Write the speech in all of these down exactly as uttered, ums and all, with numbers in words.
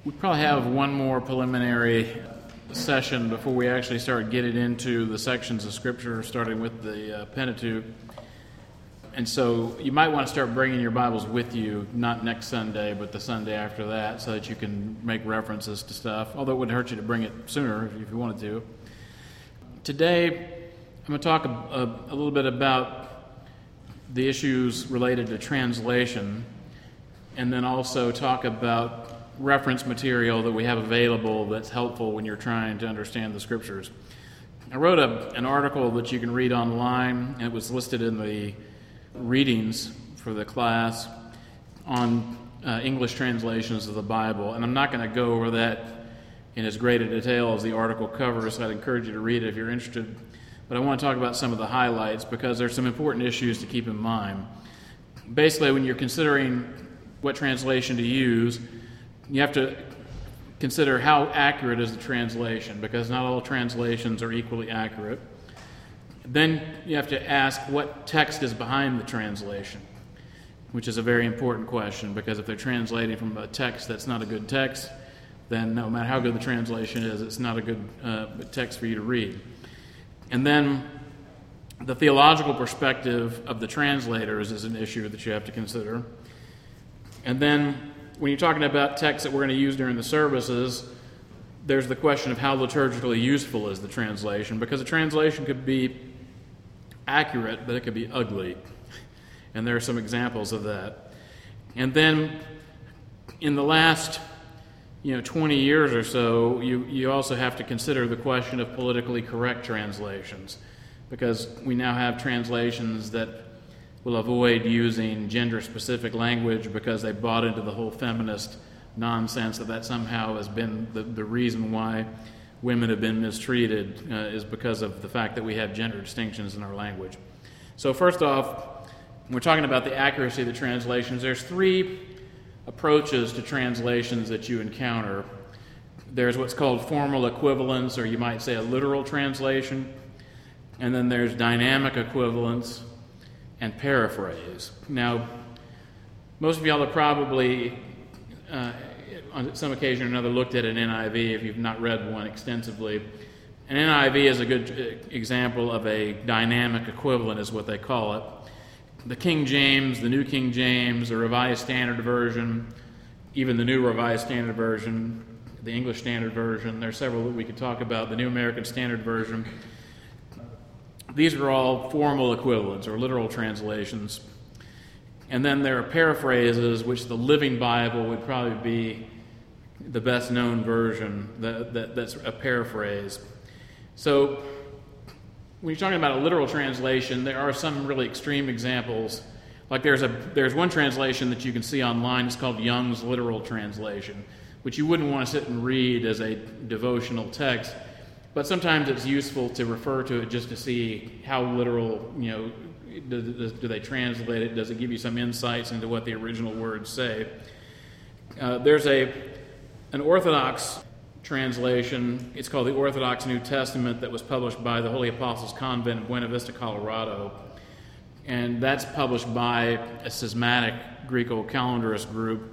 We probably have one more preliminary session before we actually start getting into the sections of Scripture, starting with the uh, Pentateuch. And so you might want to start bringing your Bibles with you, not next Sunday, but the Sunday after that, so that you can make references to stuff, although it wouldn't hurt you to bring it sooner if you wanted to. Today, I'm going to talk a, a, a little bit about the issues related to translation, and then also talk about reference material that we have available that's helpful when you're trying to understand the Scriptures. I wrote a, an article that you can read online, and it was listed in the readings for the class on uh, English translations of the Bible, and I'm not going to go over that in as great a detail as the article covers, so I'd encourage you to read it if you're interested. But I want to talk about some of the highlights because there's some important issues to keep in mind. Basically, when you're considering what translation to use, you have to consider how accurate is the translation, because not all translations are equally accurate. Then you have to ask what text is behind the translation, which is a very important question, because if they're translating from a text that's not a good text, then no matter how good the translation is, it's not a good uh, text for you to read. And then the theological perspective of the translators is an issue that you have to consider. And then when you're talking about texts that we're going to use during the services, there's the question of how liturgically useful is the translation, because a translation could be accurate, but it could be ugly. And there are some examples of that. And then in the last you know, twenty years or so, you, you also have to consider the question of politically correct translations, because we now have translations that will avoid using gender-specific language because they bought into the whole feminist nonsense that that somehow has been the, the reason why women have been mistreated uh, is because of the fact that we have gender distinctions in our language. So first off, when we're talking about the accuracy of the translations, there's three approaches to translations that you encounter. There's what's called formal equivalence, or you might say a literal translation, and then there's dynamic equivalence and paraphrase. Now, most of y'all have probably, uh, on some occasion or another, looked at an N I V if you've not read one extensively. An N I V is a good example of a dynamic equivalent, is what they call it. The King James, the New King James, the Revised Standard Version, even the New Revised Standard Version, the English Standard Version, there are several that we could talk about, the New American Standard Version. These are all formal equivalents or literal translations. And then there are paraphrases, which the Living Bible would probably be the best known version that, that, that's a paraphrase. So when you're talking about a literal translation, there are some really extreme examples. Like there's a there's one translation that you can see online. It's called Young's Literal Translation, which you wouldn't want to sit and read as a devotional text. But sometimes it's useful to refer to it just to see how literal, you know, do, do they translate it? Does it give you some insights into what the original words say? Uh, there's a an Orthodox translation. It's called the Orthodox New Testament, that was published by the Holy Apostles Convent in Buena Vista, Colorado. And that's published by a schismatic Greco-Calendarist group.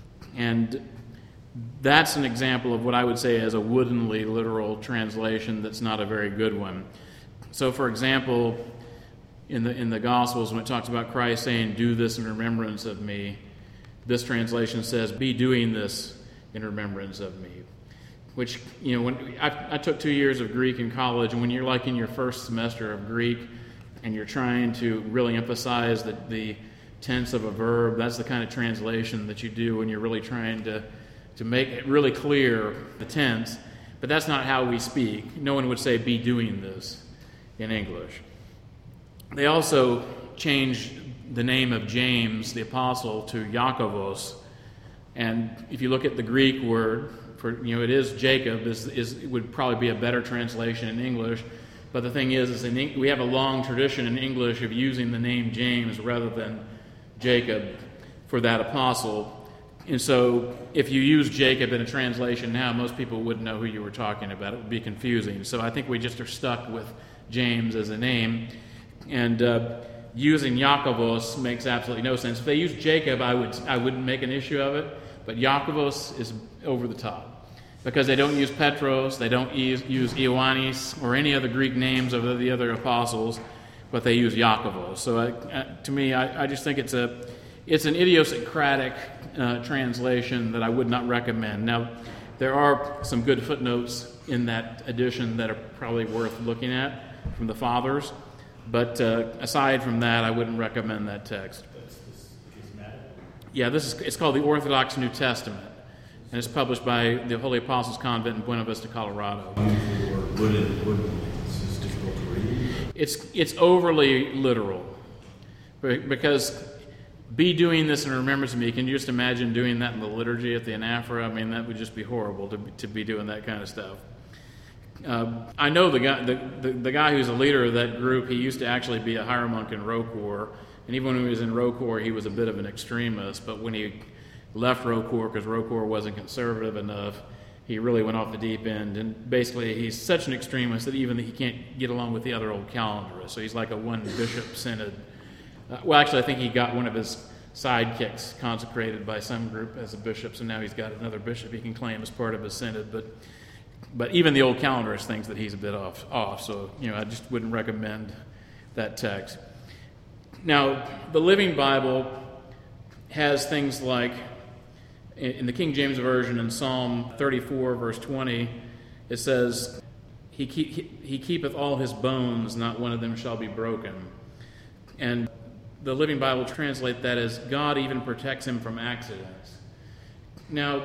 And that's an example of what I would say is a woodenly literal translation that's not a very good one. So, for example, in the in the Gospels, when it talks about Christ saying, "Do this in remembrance of me," this translation says, "Be doing this in remembrance of me." Which, you know, when I, I took two years of Greek in college, and when you're like in your first semester of Greek and you're trying to really emphasize the, the tense of a verb, that's the kind of translation that you do when you're really trying to to make it really clear the tense, but that's not how we speak. No one would say, "Be doing this" in English. They also changed the name of James, the apostle, to Iacovos, and if you look at the Greek word for, you know, it is Jacob, is, is it would probably be a better translation in English, but the thing is, is in, we have a long tradition in English of using the name James rather than Jacob for that apostle. And so if you use Jacob in a translation now, most people wouldn't know who you were talking about. It would be confusing. So I think we just are stuck with James as a name. And uh, using Iacovos makes absolutely no sense. If they use Jacob, I, would, I wouldn't make an issue of it. But Iakobos is over the top because they don't use Petros, they don't use, use Ioannis or any other Greek names of the other apostles, but they use Iakobos. So uh, to me, I, I just think it's a it's an idiosyncratic uh, translation that I would not recommend. Now, there are some good footnotes in that edition that are probably worth looking at from the fathers, but uh, aside from that, I wouldn't recommend that text. Yeah, this is it's called the Orthodox New Testament, and it's published by the Holy Apostles Convent in Buena Vista, Colorado. It's it's overly literal, because be doing this in remembrance of me. Can you just imagine doing that in the liturgy at the anaphora? I mean, that would just be horrible to be, to be doing that kind of stuff. Uh, I know the guy the, the, the guy who's a leader of that group. He used to actually be a hieromonk in ROCOR, and even when he was in ROCOR, he was a bit of an extremist. But when he left ROCOR because ROCOR wasn't conservative enough, he really went off the deep end. And basically, he's such an extremist that even he can't get along with the other old calendarists. So he's like a one bishop synod. Uh, well, actually, I think he got one of his sidekicks consecrated by some group as a bishop, so now he's got another bishop he can claim as part of his synod. But but even the old calendarist thinks that he's a bit off. off. So you know, I just wouldn't recommend that text. Now, the Living Bible has things like, in the King James Version, in Psalm thirty-four, verse twenty, it says, he, keep, he, he keepeth all his bones, not one of them shall be broken. And the Living Bible translates that as, God even protects him from accidents. Now,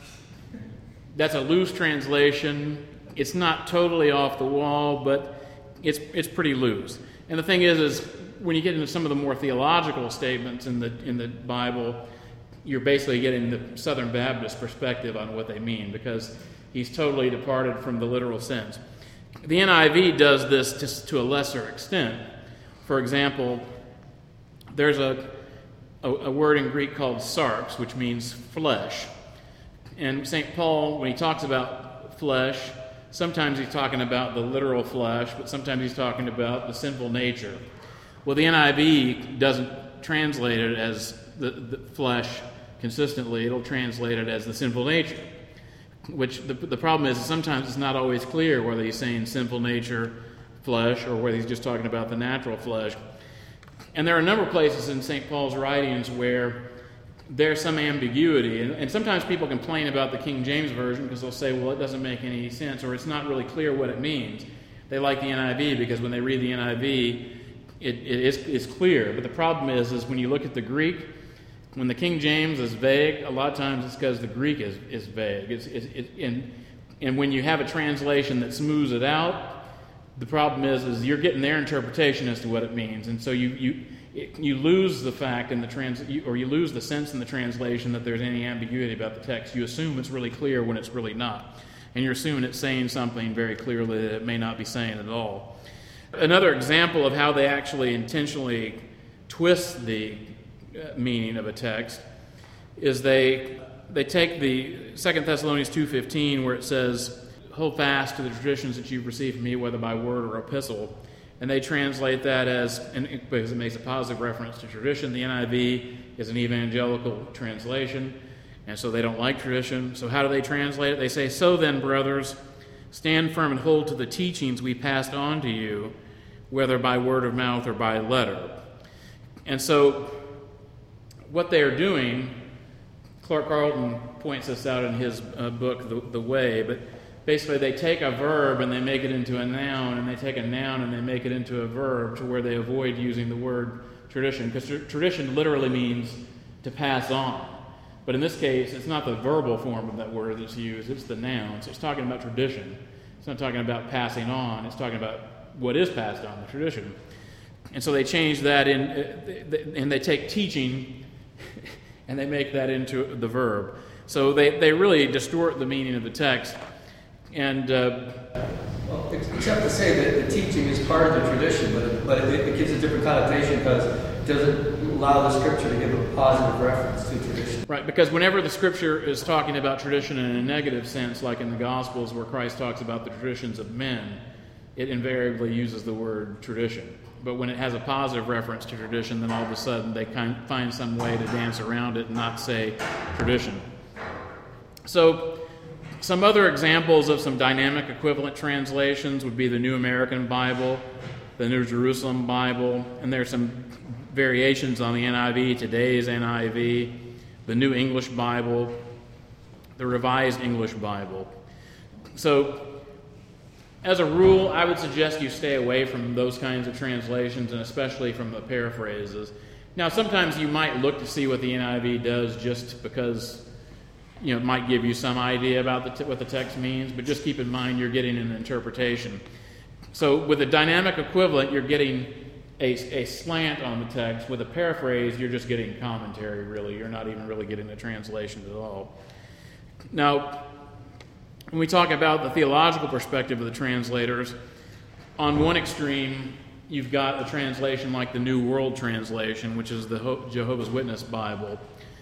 that's a loose translation. It's not totally off the wall, but it's it's pretty loose. And the thing is, is when you get into some of the more theological statements in the in the Bible, you're basically getting the Southern Baptist perspective on what they mean, because he's totally departed from the literal sense. The N I V does this just to a lesser extent. For example, there's a, a, a word in Greek called sarx, which means flesh. And Saint Paul, when he talks about flesh, sometimes he's talking about the literal flesh, but sometimes he's talking about the sinful nature. Well, the N I V doesn't translate it as the, the flesh consistently. It'll translate it as the sinful nature, which the, the problem is sometimes it's not always clear whether he's saying sinful nature, flesh, or whether he's just talking about the natural flesh. And there are a number of places in Saint Paul's writings where there's some ambiguity. And, and sometimes people complain about the King James Version because they'll say, well, it doesn't make any sense, or it's not really clear what it means. They like the N I V because when they read the N I V, it, it is it's clear. But the problem is, is when you look at the Greek, when the King James is vague, a lot of times it's because the Greek is, is vague. It's, it's, it, and, and when you have a translation that smooths it out, the problem is, is you're getting their interpretation as to what it means, and so you you it, you lose the fact in the trans, you, or you lose the sense in the translation that there's any ambiguity about the text. You assume it's really clear when it's really not, and you're assuming it's saying something very clearly that it may not be saying at all. Another example of how they actually intentionally twist the meaning of a text is they they take the Second Thessalonians two fifteen, where it says, hold fast to the traditions that you've received from me, whether by word or epistle. And they translate that as, and it, because it makes a positive reference to tradition. The N I V is an evangelical translation, and so they don't like tradition. So how do they translate it? They say, so then, brothers, stand firm and hold to the teachings we passed on to you, whether by word of mouth or by letter. And so what they are doing, Clark Carlton points this out in his uh, book, The, The Way, but basically, they take a verb and they make it into a noun, and they take a noun and they make it into a verb, to where they avoid using the word tradition, because tr- tradition literally means to pass on. But in this case, it's not the verbal form of that word that's used, it's the noun. So it's talking about tradition. It's not talking about passing on, it's talking about what is passed on, the tradition. And so they change that in, and they take teaching and they make that into the verb. So they, they really distort the meaning of the text. And uh, well, except to say that the teaching is part of the tradition, but it, but it, it gives a different connotation because it doesn't allow the Scripture to give a positive reference to tradition. Right, because whenever the Scripture is talking about tradition in a negative sense, like in the Gospels where Christ talks about the traditions of men, it invariably uses the word tradition. But when it has a positive reference to tradition, then all of a sudden they kind of find some way to dance around it and not say tradition. So some other examples of some dynamic equivalent translations would be the New American Bible, the New Jerusalem Bible, and there's some variations on the N I V, today's N I V, the New English Bible, the Revised English Bible. So as a rule, I would suggest you stay away from those kinds of translations, and especially from the paraphrases. Now, sometimes you might look to see what the N I V does just because, you know, it might give you some idea about the t- what the text means, but just keep in mind you're getting an interpretation. So with a dynamic equivalent, you're getting a, a slant on the text. With a paraphrase, you're just getting commentary, really. You're not even really getting a translation at all. Now, when we talk about the theological perspective of the translators, on one extreme, you've got a translation like the New World Translation, which is the Ho- Jehovah's Witness Bible.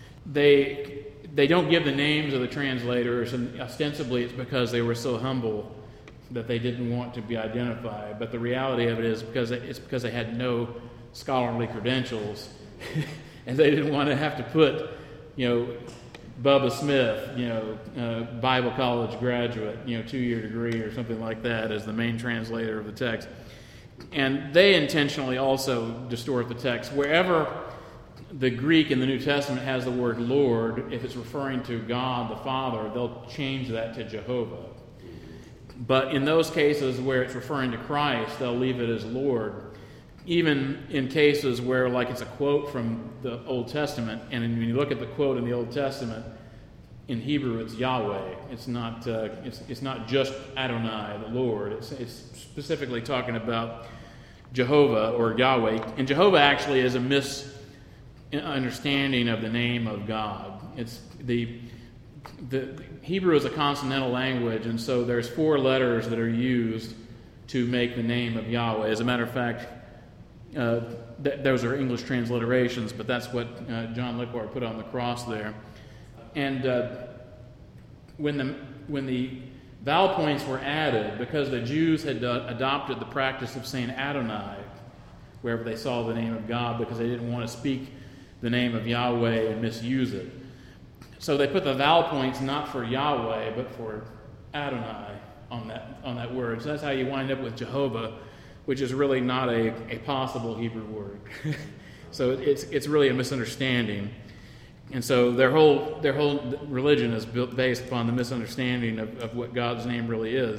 They they don't give the names of the translators, and ostensibly it's because they were so humble that they didn't want to be identified. But the reality of it is because it's because they had no scholarly credentials, and they didn't want to have to put, you know, Bubba Smith, you know, uh, Bible college graduate, you know, two-year degree or something like that as the main translator of the text. And they intentionally also distort the text. Wherever the Greek in the New Testament has the word Lord, if it's referring to God the Father, they'll change that to Jehovah. But in those cases where it's referring to Christ, they'll leave it as Lord. Even in cases where, like, it's a quote from the Old Testament, and when you look at the quote in the Old Testament, in Hebrew it's Yahweh. It's not. Uh, it's it's not just Adonai, the Lord. It's it's specifically talking about Jehovah or Yahweh. And Jehovah actually is a misunderstanding of the name of God. It's the the Hebrew is a consonantal language, and so there's four letters that are used to make the name of Yahweh. As a matter of fact, uh, th- those are English transliterations, but that's what uh, John Lickwar put on the cross there. And uh, when the when the vowel points were added, because the Jews had uh, adopted the practice of saying Adonai wherever they saw the name of God, because they didn't want to speak the name of Yahweh and misuse it. So they put the vowel points not for Yahweh, but for Adonai on that on that word. So that's how you wind up with Jehovah, which is really not a, a possible Hebrew word. So it's it's really a misunderstanding. And so their whole their whole religion is built based upon the misunderstanding of, of what God's name really is.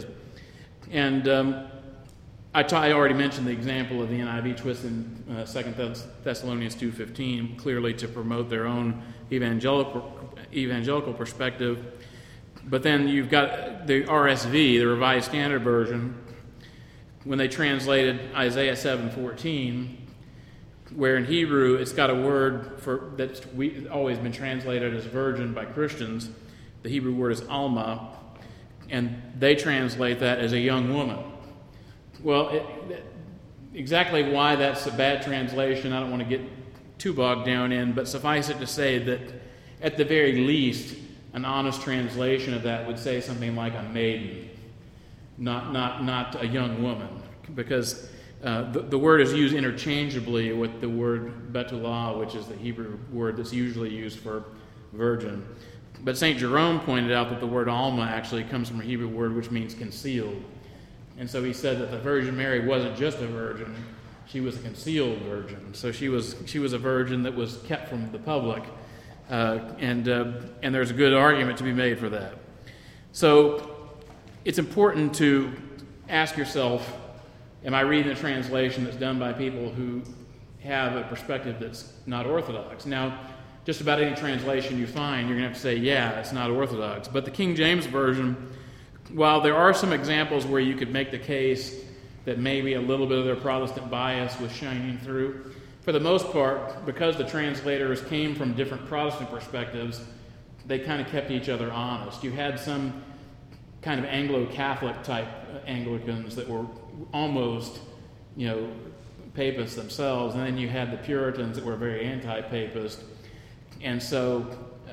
And um, I, t- I already mentioned the example of the N I V twist in uh, Second Thessalonians two fifteen, clearly to promote their own evangelical evangelical perspective. But then you've got the R S V, the Revised Standard Version, when they translated Isaiah seven fourteen, where in Hebrew it's got a word for that's we, always been translated as virgin by Christians. The Hebrew word is alma, and they translate that as a young woman. Well, it, it, exactly why that's a bad translation, I don't want to get too bogged down in, but suffice it to say that at the very least, an honest translation of that would say something like a maiden, not not not a young woman, because Uh, the, the word is used interchangeably with the word betulah, which is the Hebrew word that's usually used for virgin. But Saint Jerome pointed out that the word alma actually comes from a Hebrew word which means concealed. And so he said that the Virgin Mary wasn't just a virgin, she was a concealed virgin. So she was she was a virgin that was kept from the public. Uh, and uh, and there's a good argument to be made for that. So it's important to ask yourself, am I reading a translation that's done by people who have a perspective that's not orthodox? Now, just about any translation you find, you're going to have to say, yeah, it's not orthodox. But the King James Version, while there are some examples where you could make the case that maybe a little bit of their Protestant bias was shining through, for the most part, because the translators came from different Protestant perspectives, they kind of kept each other honest. You had some kind of Anglo-Catholic type Anglicans that were almost, you know, papists themselves, and then you had the Puritans that were very anti-papist, and so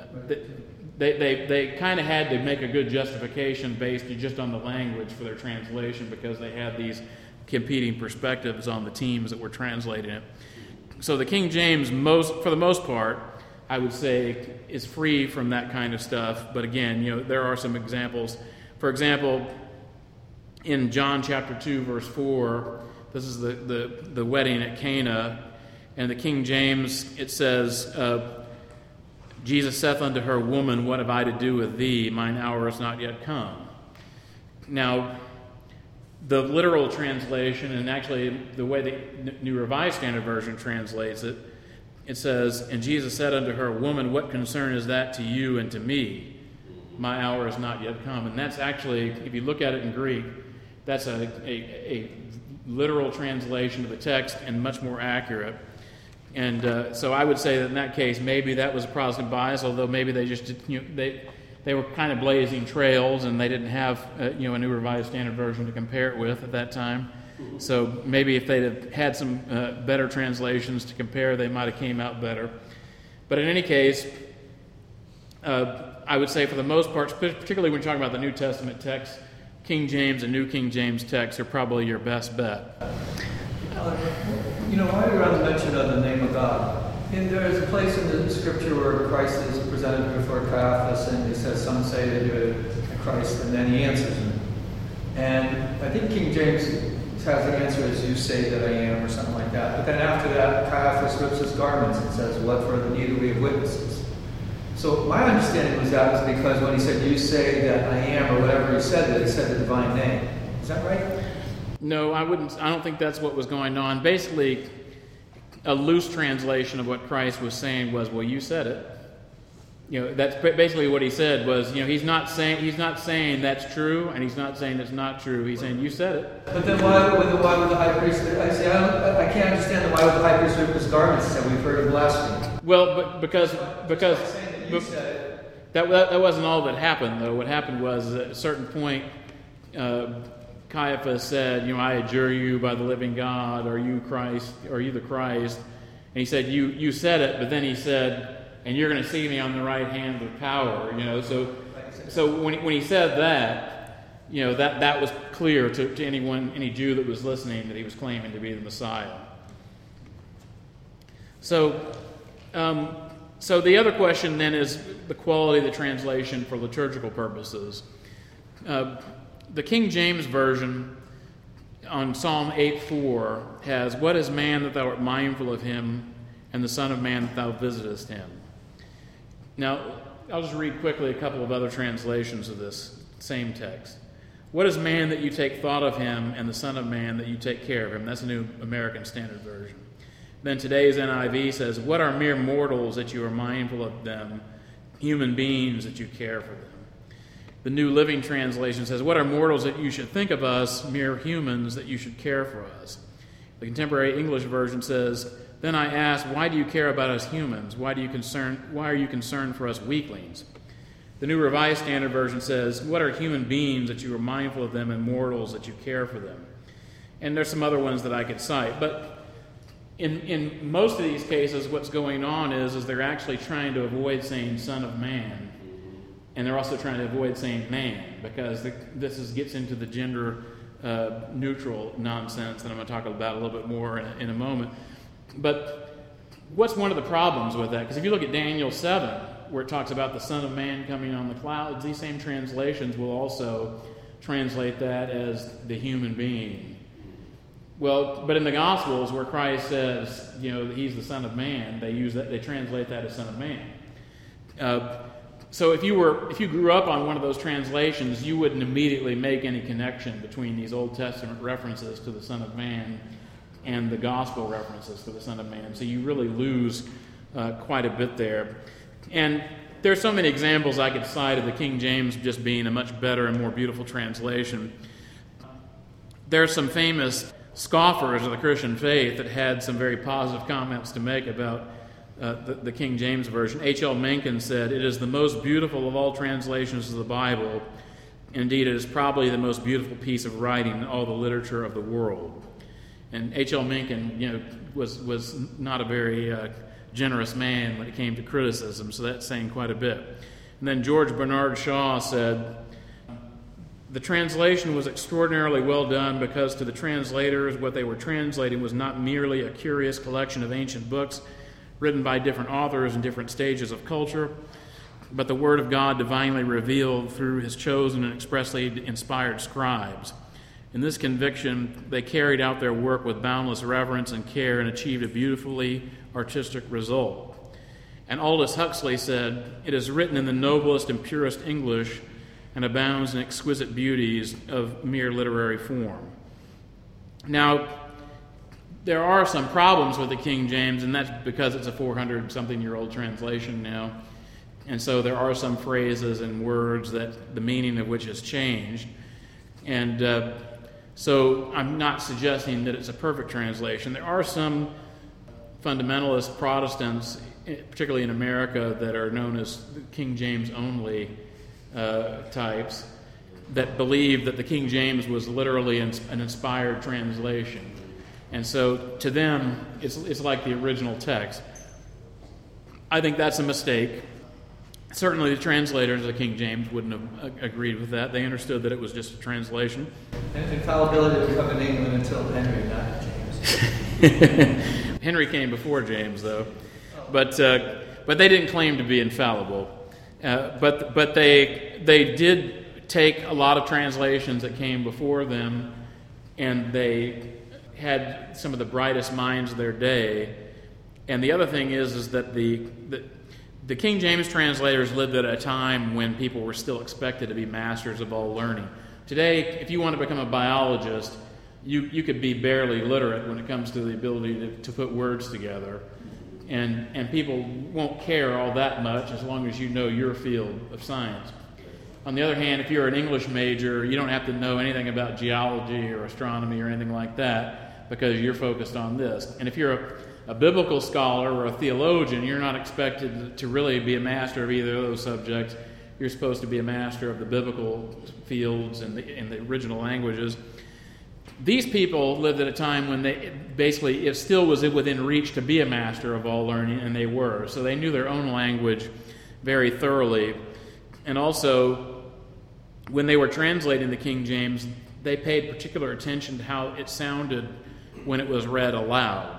they they they kind of had to make a good justification based just on the language for their translation, because they had these competing perspectives on the teams that were translating it. So the King James, most for the most part, I would say, is free from that kind of stuff. But again, you know, there are some examples. For example, in John chapter two, verse four, this is the, the, the wedding at Cana, and the King James, it says, uh, Jesus saith unto her, Woman, what have I to do with thee? Mine hour is not yet come. Now, the literal translation, and actually the way the New Revised Standard Version translates it, it says, And Jesus said unto her, Woman, what concern is that to you and to me? My hour is not yet come. And that's actually, if you look at it in Greek, that's a, a, a literal translation of the text and much more accurate. And uh, so I would say that in that case, maybe that was a Protestant bias, although maybe they just did, you know, they they were kind of blazing trails, and they didn't have uh, you know a New Revised Standard Version to compare it with at that time. So maybe if they'd have had some uh, better translations to compare, they might have came out better. But in any case, uh, I would say for the most part, particularly when you're talking about the New Testament text, King James and New King James texts are probably your best bet. Uh, you know, while you're on the mention of the name of God, and there's a place in the Scripture where Christ is presented before Caiaphas, and he says, "Some say that you're Christ," and then he answers him. And I think King James has the answer as "You say that I am," or something like that. But then after that, Caiaphas rips his garments and says, "What further need do we have witnesses?" So my understanding was that was because when he said, "You say that I am," or whatever he said, that he said the divine name. Is that right? No, I wouldn't. I don't think that's what was going on. Basically, a loose translation of what Christ was saying was, "Well, you said it." You know, that's basically what he said. Was, you know, he's not saying he's not saying that's true, and he's not saying it's not true. He's saying you said it. But then why would the, why would the high priest? I see. I, don't, I can't understand why would the high priest rip his garments and say, "We've heard of blasphemy." Well, but because because that, you said it. that that wasn't all that happened, though. What happened was at a certain point, uh, Caiaphas said, "You know, I adjure you by the living God, are you Christ? Are you the Christ?" And he said, "You you said it," but then he said, "And you're going to see me on the right hand with power." You know, so so when he, when he said that, you know, that that was clear to, to anyone, any Jew that was listening, that he was claiming to be the Messiah. So, um, so the other question then is the quality of the translation for liturgical purposes. Uh, the King James Version on Psalm eight four has, "What is man that thou art mindful of him, and the Son of Man that thou visitest him?" Now, I'll just read quickly a couple of other translations of this same text. "What is man that you take thought of him, and the Son of Man that you take care of him?" That's the New American Standard Version. Then today's N I V says, "What are mere mortals that you are mindful of them, human beings that you care for them?" The New Living Translation says, "What are mortals that you should think of us, mere humans that you should care for us?" The Contemporary English Version says, "Then I ask, why do you care about us humans? Why do you concern? Why are you concerned for us weaklings?" The New Revised Standard Version says, "What are human beings that you are mindful of them, and mortals that you care for them?" And there's some other ones that I could cite. But in in most of these cases, what's going on is, is they're actually trying to avoid saying Son of Man. And they're also trying to avoid saying man, because the, this is, gets into the gender uh, neutral nonsense that I'm going to talk about a little bit more in a, in a moment. But what's one of the problems with that? Because if you look at Daniel seven, where it talks about the Son of Man coming on the clouds, these same translations will also translate that as the human being. Well, but in the Gospels, where Christ says, you know, that he's the Son of Man, they use that, they translate that as Son of Man. Uh, so if you were, if you grew up on one of those translations, you wouldn't immediately make any connection between these Old Testament references to the Son of Man and the gospel references to the Son of Man. So you really lose uh, quite a bit there. And there's so many examples I could cite of the King James just being a much better and more beautiful translation. There's some famous scoffers of the Christian faith that had some very positive comments to make about uh, the, the King James Version. H L Mencken said, "It is the most beautiful of all translations of the Bible. Indeed, it is probably the most beautiful piece of writing in all the literature of the world." And H L Mencken, you know, was was not a very uh, generous man when it came to criticism, so that's saying quite a bit. And then George Bernard Shaw said, "The translation was extraordinarily well done because to the translators what they were translating was not merely a curious collection of ancient books, written by different authors in different stages of culture, but the Word of God divinely revealed through His chosen and expressly inspired scribes. In this conviction, they carried out their work with boundless reverence and care and achieved a beautifully artistic result. And Aldous Huxley said, "It is written in the noblest and purest English and abounds in exquisite beauties of mere literary form." Now, there are some problems with the King James, and that's because it's a four hundred something year old translation now. And so there are some phrases and words that the meaning of which has changed. And uh, so I'm not suggesting that it's a perfect translation. There are some fundamentalist Protestants, particularly in America, that are known as King James only uh, types, that believe that the King James was literally an inspired translation. And so to them, it's, it's like the original text. I think that's a mistake. Certainly the translators of the King James wouldn't have agreed with that. They understood that it was just a translation. And infallibility would come in England until Henry, not James. Henry came before James, though. But uh, but they didn't claim to be infallible. Uh, but but they they did take a lot of translations that came before them, and they had some of the brightest minds of their day. And the other thing is is that the, the the King James translators lived at a time when people were still expected to be masters of all learning. Today, if you want to become a biologist, you, you could be barely literate when it comes to the ability to, to put words together. And, and people won't care all that much as long as you know your field of science. On the other hand, if you're an English major, you don't have to know anything about geology or astronomy or anything like that because you're focused on this. And if you're a A biblical scholar or a theologian, you're not expected to really be a master of either of those subjects. You're supposed to be a master of the biblical fields and the, and the original languages. These people lived at a time when they basically, it still was within reach to be a master of all learning, and they were. So they knew their own language very thoroughly. And also, when they were translating the King James, they paid particular attention to how it sounded when it was read aloud.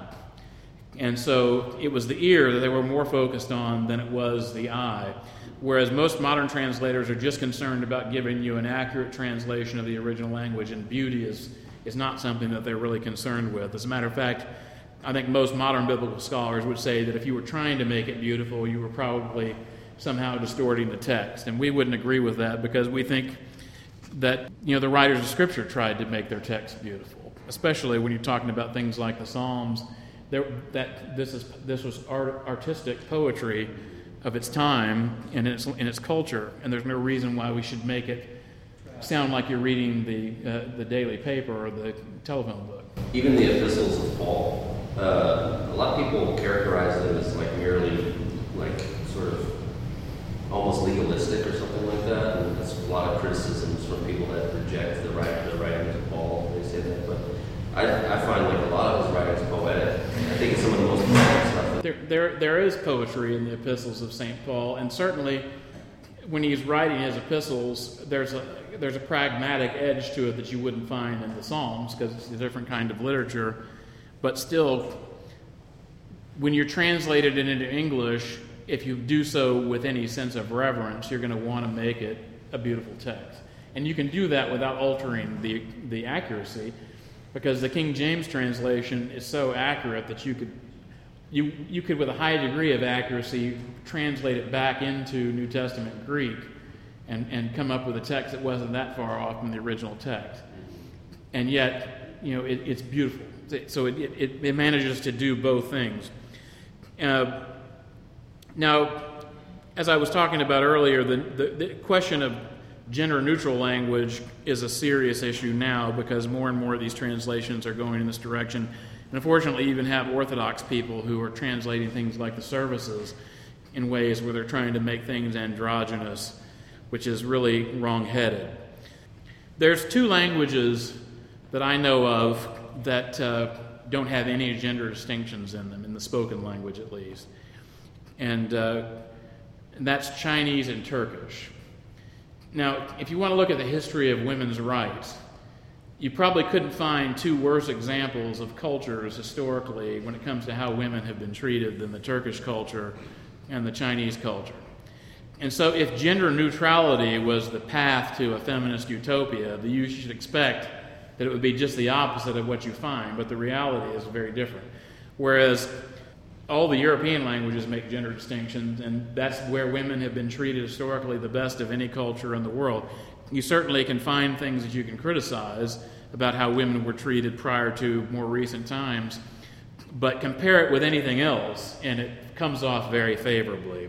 And so it was the ear that they were more focused on than it was the eye. Whereas most modern translators are just concerned about giving you an accurate translation of the original language, and beauty is, is not something that they're really concerned with. As a matter of fact, I think most modern biblical scholars would say that if you were trying to make it beautiful, you were probably somehow distorting the text. And we wouldn't agree with that because we think that, you know, the writers of Scripture tried to make their text beautiful, especially when you're talking about things like the Psalms. There, that this is this was art, artistic poetry of its time and in its in its culture, and there's no reason why we should make it sound like you're reading the uh, the daily paper or the telephone book. Even the epistles of Paul, uh, a lot of people characterize them as like merely like sort of almost legalistic or something like that, and that's a lot of criticisms from people that reject the writing the writings of Paul. They say that, but I, I find like a lot of his writings poetic. I think it's some of the most poetic stuff. There, there, there is poetry in the epistles of Saint Paul, and certainly when he's writing his epistles, there's a there's a pragmatic edge to it that you wouldn't find in the Psalms because it's a different kind of literature. But still, when you're translated it into English, if you do so with any sense of reverence, you're going to want to make it a beautiful text, and you can do that without altering the the accuracy. Because the King James translation is so accurate that you could, you you could with a high degree of accuracy translate it back into New Testament Greek, and, and come up with a text that wasn't that far off from the original text, and yet you know it, it's beautiful. So it, it it manages to do both things. Uh, now, as I was talking about earlier, the, the the question of gender-neutral language is a serious issue now because more and more of these translations are going in this direction. And unfortunately, you even have Orthodox people who are translating things like the services in ways where they're trying to make things androgynous, which is really wrong-headed. There's two languages that I know of that uh, don't have any gender distinctions in them, in the spoken language at least. And, uh, and that's Chinese and Turkish. Now, if you want to look at the history of women's rights, you probably couldn't find two worse examples of cultures historically when it comes to how women have been treated than the Turkish culture and the Chinese culture. And so if gender neutrality was the path to a feminist utopia, then you should expect that it would be just the opposite of what you find, but the reality is very different. Whereas all the European languages make gender distinctions, and that's where women have been treated historically the best of any culture in the world. You certainly can find things that you can criticize about how women were treated prior to more recent times, but compare it with anything else, and it comes off very favorably.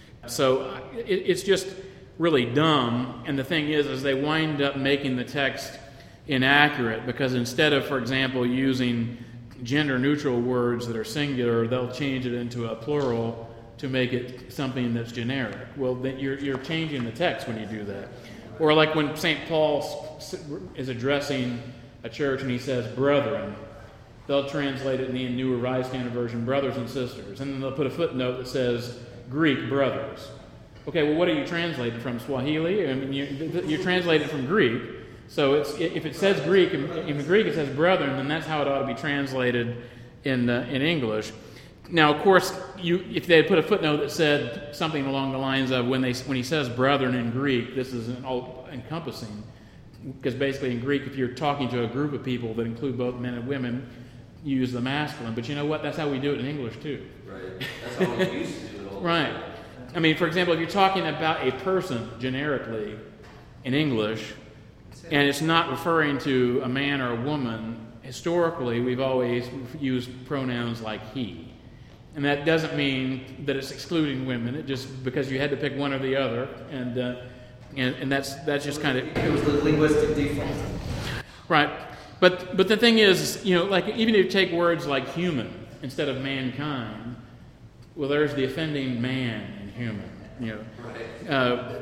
So it, it's just really dumb, and the thing is, is they wind up making the text inaccurate, because instead of, for example, using gender-neutral words that are singular, they'll change it into a plural to make it something that's generic. Well, then you're, you're changing the text when you do that. Or like when Saint Paul is addressing a church and he says, brethren, they'll translate it in the New Revised Standard Version, brothers and sisters. And then they'll put a footnote that says, Greek brothers. Okay, well, what are you translating from? Swahili? I mean, you, you're translating from Greek. So it's, if it says Greek, in Greek it says brethren, then that's how it ought to be translated in uh, in English. Now, of course, you, if they had put a footnote that said something along the lines of when they when he says brethren in Greek, this is an all-encompassing, because basically in Greek, if you're talking to a group of people that include both men and women, you use the masculine. But you know what? That's how we do it in English too. Right. That's how we used to do it all the Right. time. I mean, for example, if you're talking about a person generically in English, and it's not referring to a man or a woman, historically we've always used pronouns like he. And that doesn't mean that it's excluding women. It just because you had to pick one or the other, and uh, and, and that's that's just kind of It was the linguistic default. right. But but the thing is, you know, like even if you take words like human instead of mankind, well, there's the offending man in human. You know, Right. uh,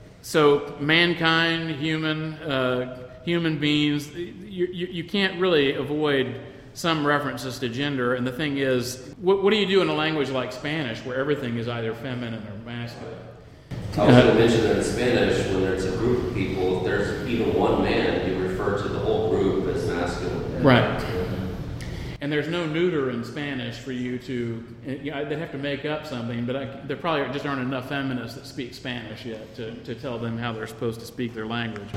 so mankind, human, uh, human beings, you, you you can't really avoid some references to gender. And the thing is, what, what do you do in a language like Spanish where everything is either feminine or masculine? I was going to mention that in Spanish, when there's a group of people, if there's even one man, you refer to the whole group as masculine. Right. And there's no neuter in Spanish for you to, you know, they'd have to make up something, but I, there probably just aren't enough feminists that speak Spanish yet to, to tell them how they're supposed to speak their language.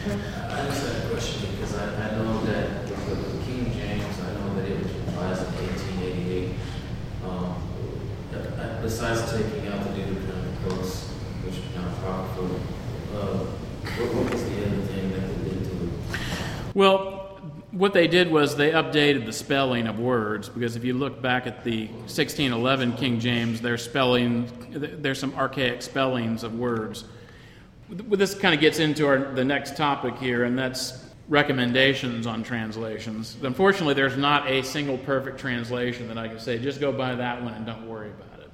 I just had a question because I, I know that with the King James, I know that it was revised in eighteen eighty-eight. Um, besides taking out the Deuteronomicos, which are not apocryphal, uh, what, what was the other thing that they did to it? Well, what they did was they updated the spelling of words, because if you look back at the sixteen eleven King James, their spelling, there's some archaic spellings of words. This kind of gets into our, the next topic here, and that's recommendations on translations. Unfortunately, there's not a single perfect translation that I can say, just go by that one and don't worry about it.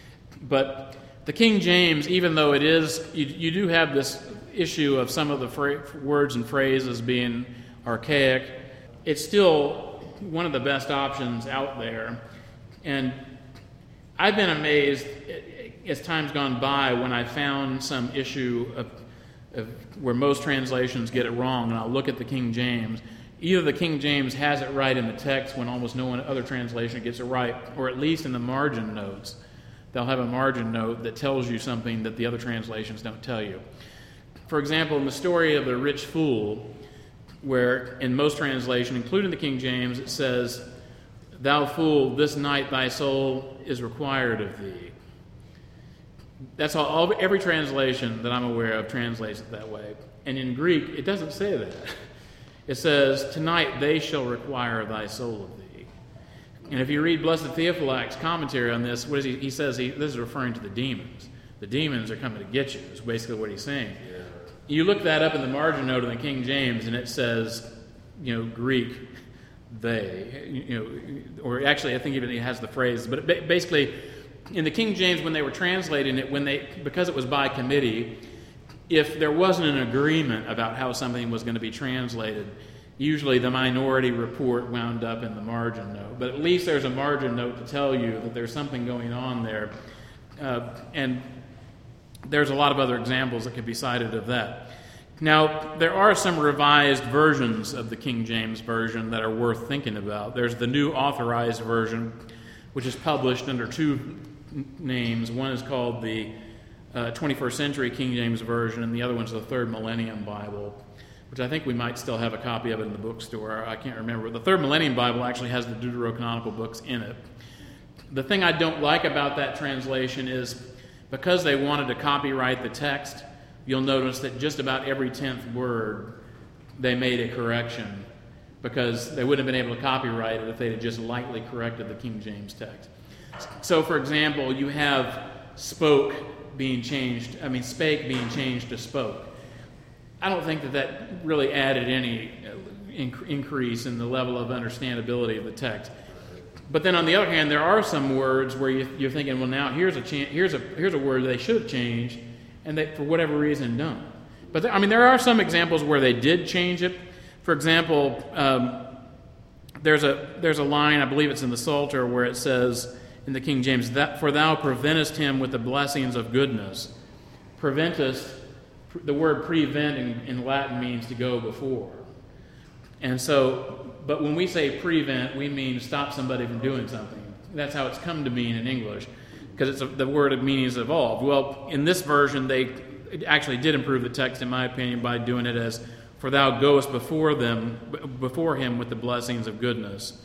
But the King James, even though it is, you, you do have this issue of some of the fra- words and phrases being archaic, it's still one of the best options out there. And I've been amazed as time's gone by when I found some issue of, of where most translations get it wrong, and I'll look at the King James. Either the King James has it right in the text when almost no one other translation gets it right, or at least in the margin notes. They'll have a margin note that tells you something that the other translations don't tell you. For example, in the story of the rich fool, where in most translations, including the King James, it says, "Thou fool, this night thy soul is required of thee." That's all, all. Every translation that I'm aware of translates it that way. And in Greek, it doesn't say that. It says, "Tonight they shall require thy soul of thee." And if you read Blessed Theophilact's commentary on this, what is he? He says he, this is referring to the demons. The demons are coming to get you, is basically what he's saying. Yeah. You look that up in the margin note of the King James, and it says, you know, Greek, they, you know, or actually I think even it has the phrase, but it basically in the King James when they were translating it, when they because it was by committee, if there wasn't an agreement about how something was going to be translated, usually the minority report wound up in the margin note. But at least there's a margin note to tell you that there's something going on there, uh, and there's a lot of other examples that could be cited of that. Now, there are some revised versions of the King James Version that are worth thinking about. There's the New Authorized Version, which is published under two names. One is called the uh, twenty-first Century King James Version, and the other one's the Third Millennium Bible, which I think we might still have a copy of it in the bookstore. I can't remember. The Third Millennium Bible actually has the Deuterocanonical books in it. The thing I don't like about that translation is because they wanted to copyright the text, you'll notice that just about every tenth word they made a correction because they wouldn't have been able to copyright it if they had just lightly corrected the King James text. So, for example, you have spoke being changed, I mean, spake being changed to spoke. I don't think that that really added any inc- increase in the level of understandability of the text. But then on the other hand, there are some words where you, you're thinking, well, now here's a chan- here's a here's a word they should have changed, and they, for whatever reason, don't. But there, I mean, there are some examples where they did change it. For example, um, there's a there's a line, I believe it's in the Psalter, where it says in the King James, that "For thou preventest him with the blessings of goodness." Preventest, the word prevent in, in Latin means to go before. And so, but when we say prevent, we mean stop somebody from doing something. That's how it's come to mean in English, because it's a, the word meaning has evolved. Well, in this version, they actually did improve the text, in my opinion, by doing it as, "For thou goest before them, before him with the blessings of goodness."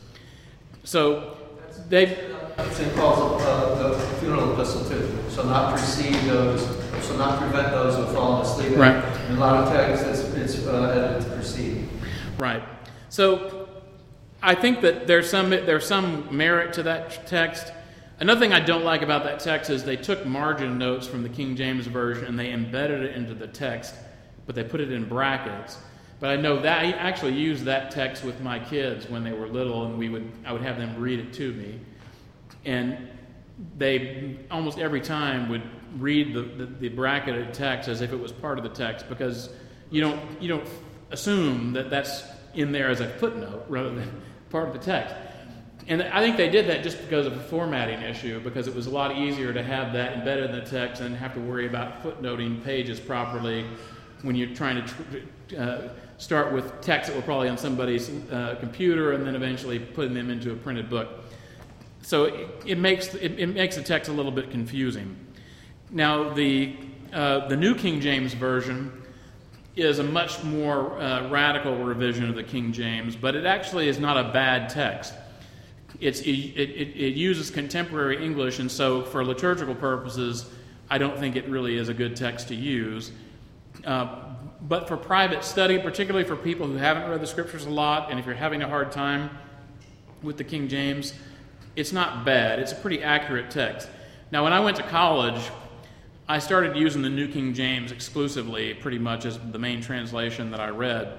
So, they. Saint Paul's uh, the funeral epistle too. Shall not precede those, shall not prevent those who have fallen asleep. Right. In a lot of texts, it's, it's uh, edited to precede. Right. So, I think that there's some there's some merit to that text. Another thing I don't like about that text is they took margin notes from the King James Version and they embedded it into the text, but they put it in brackets. But I know that I actually used that text with my kids when they were little, and we would I would have them read it to me, and they almost every time would read the, the, the bracketed text as if it was part of the text, because you don't you don't assume that that's in there as a footnote rather than part of the text. And I think they did that just because of a formatting issue, because it was a lot easier to have that embedded in the text and have to worry about footnoting pages properly when you're trying to tr- uh, start with texts that were probably on somebody's uh, computer and then eventually putting them into a printed book. So it, it makes it, it makes the text a little bit confusing. Now, the uh, the New King James Version is a much more uh, radical revision of the King James, but it actually is not a bad text. It's, it, it, it uses contemporary English, and so for liturgical purposes, I don't think it really is a good text to use. Uh, but for private study, particularly for people who haven't read the Scriptures a lot, and if you're having a hard time with the King James, it's not bad. It's a pretty accurate text. Now, when I went to college, I started using the New King James exclusively, pretty much as the main translation that I read,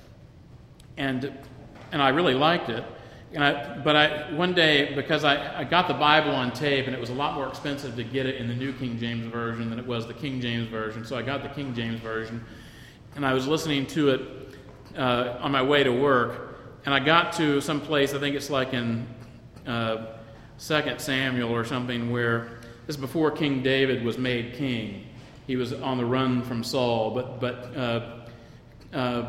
and and I really liked it. And I, but I one day, because I, I got the Bible on tape, and it was a lot more expensive to get it in the New King James Version than it was the King James Version, so I got the King James Version, and I was listening to it uh, on my way to work, and I got to some place, I think it's like in uh, Second Samuel or something, where this is before King David was made king. He was on the run from Saul, but but uh, uh,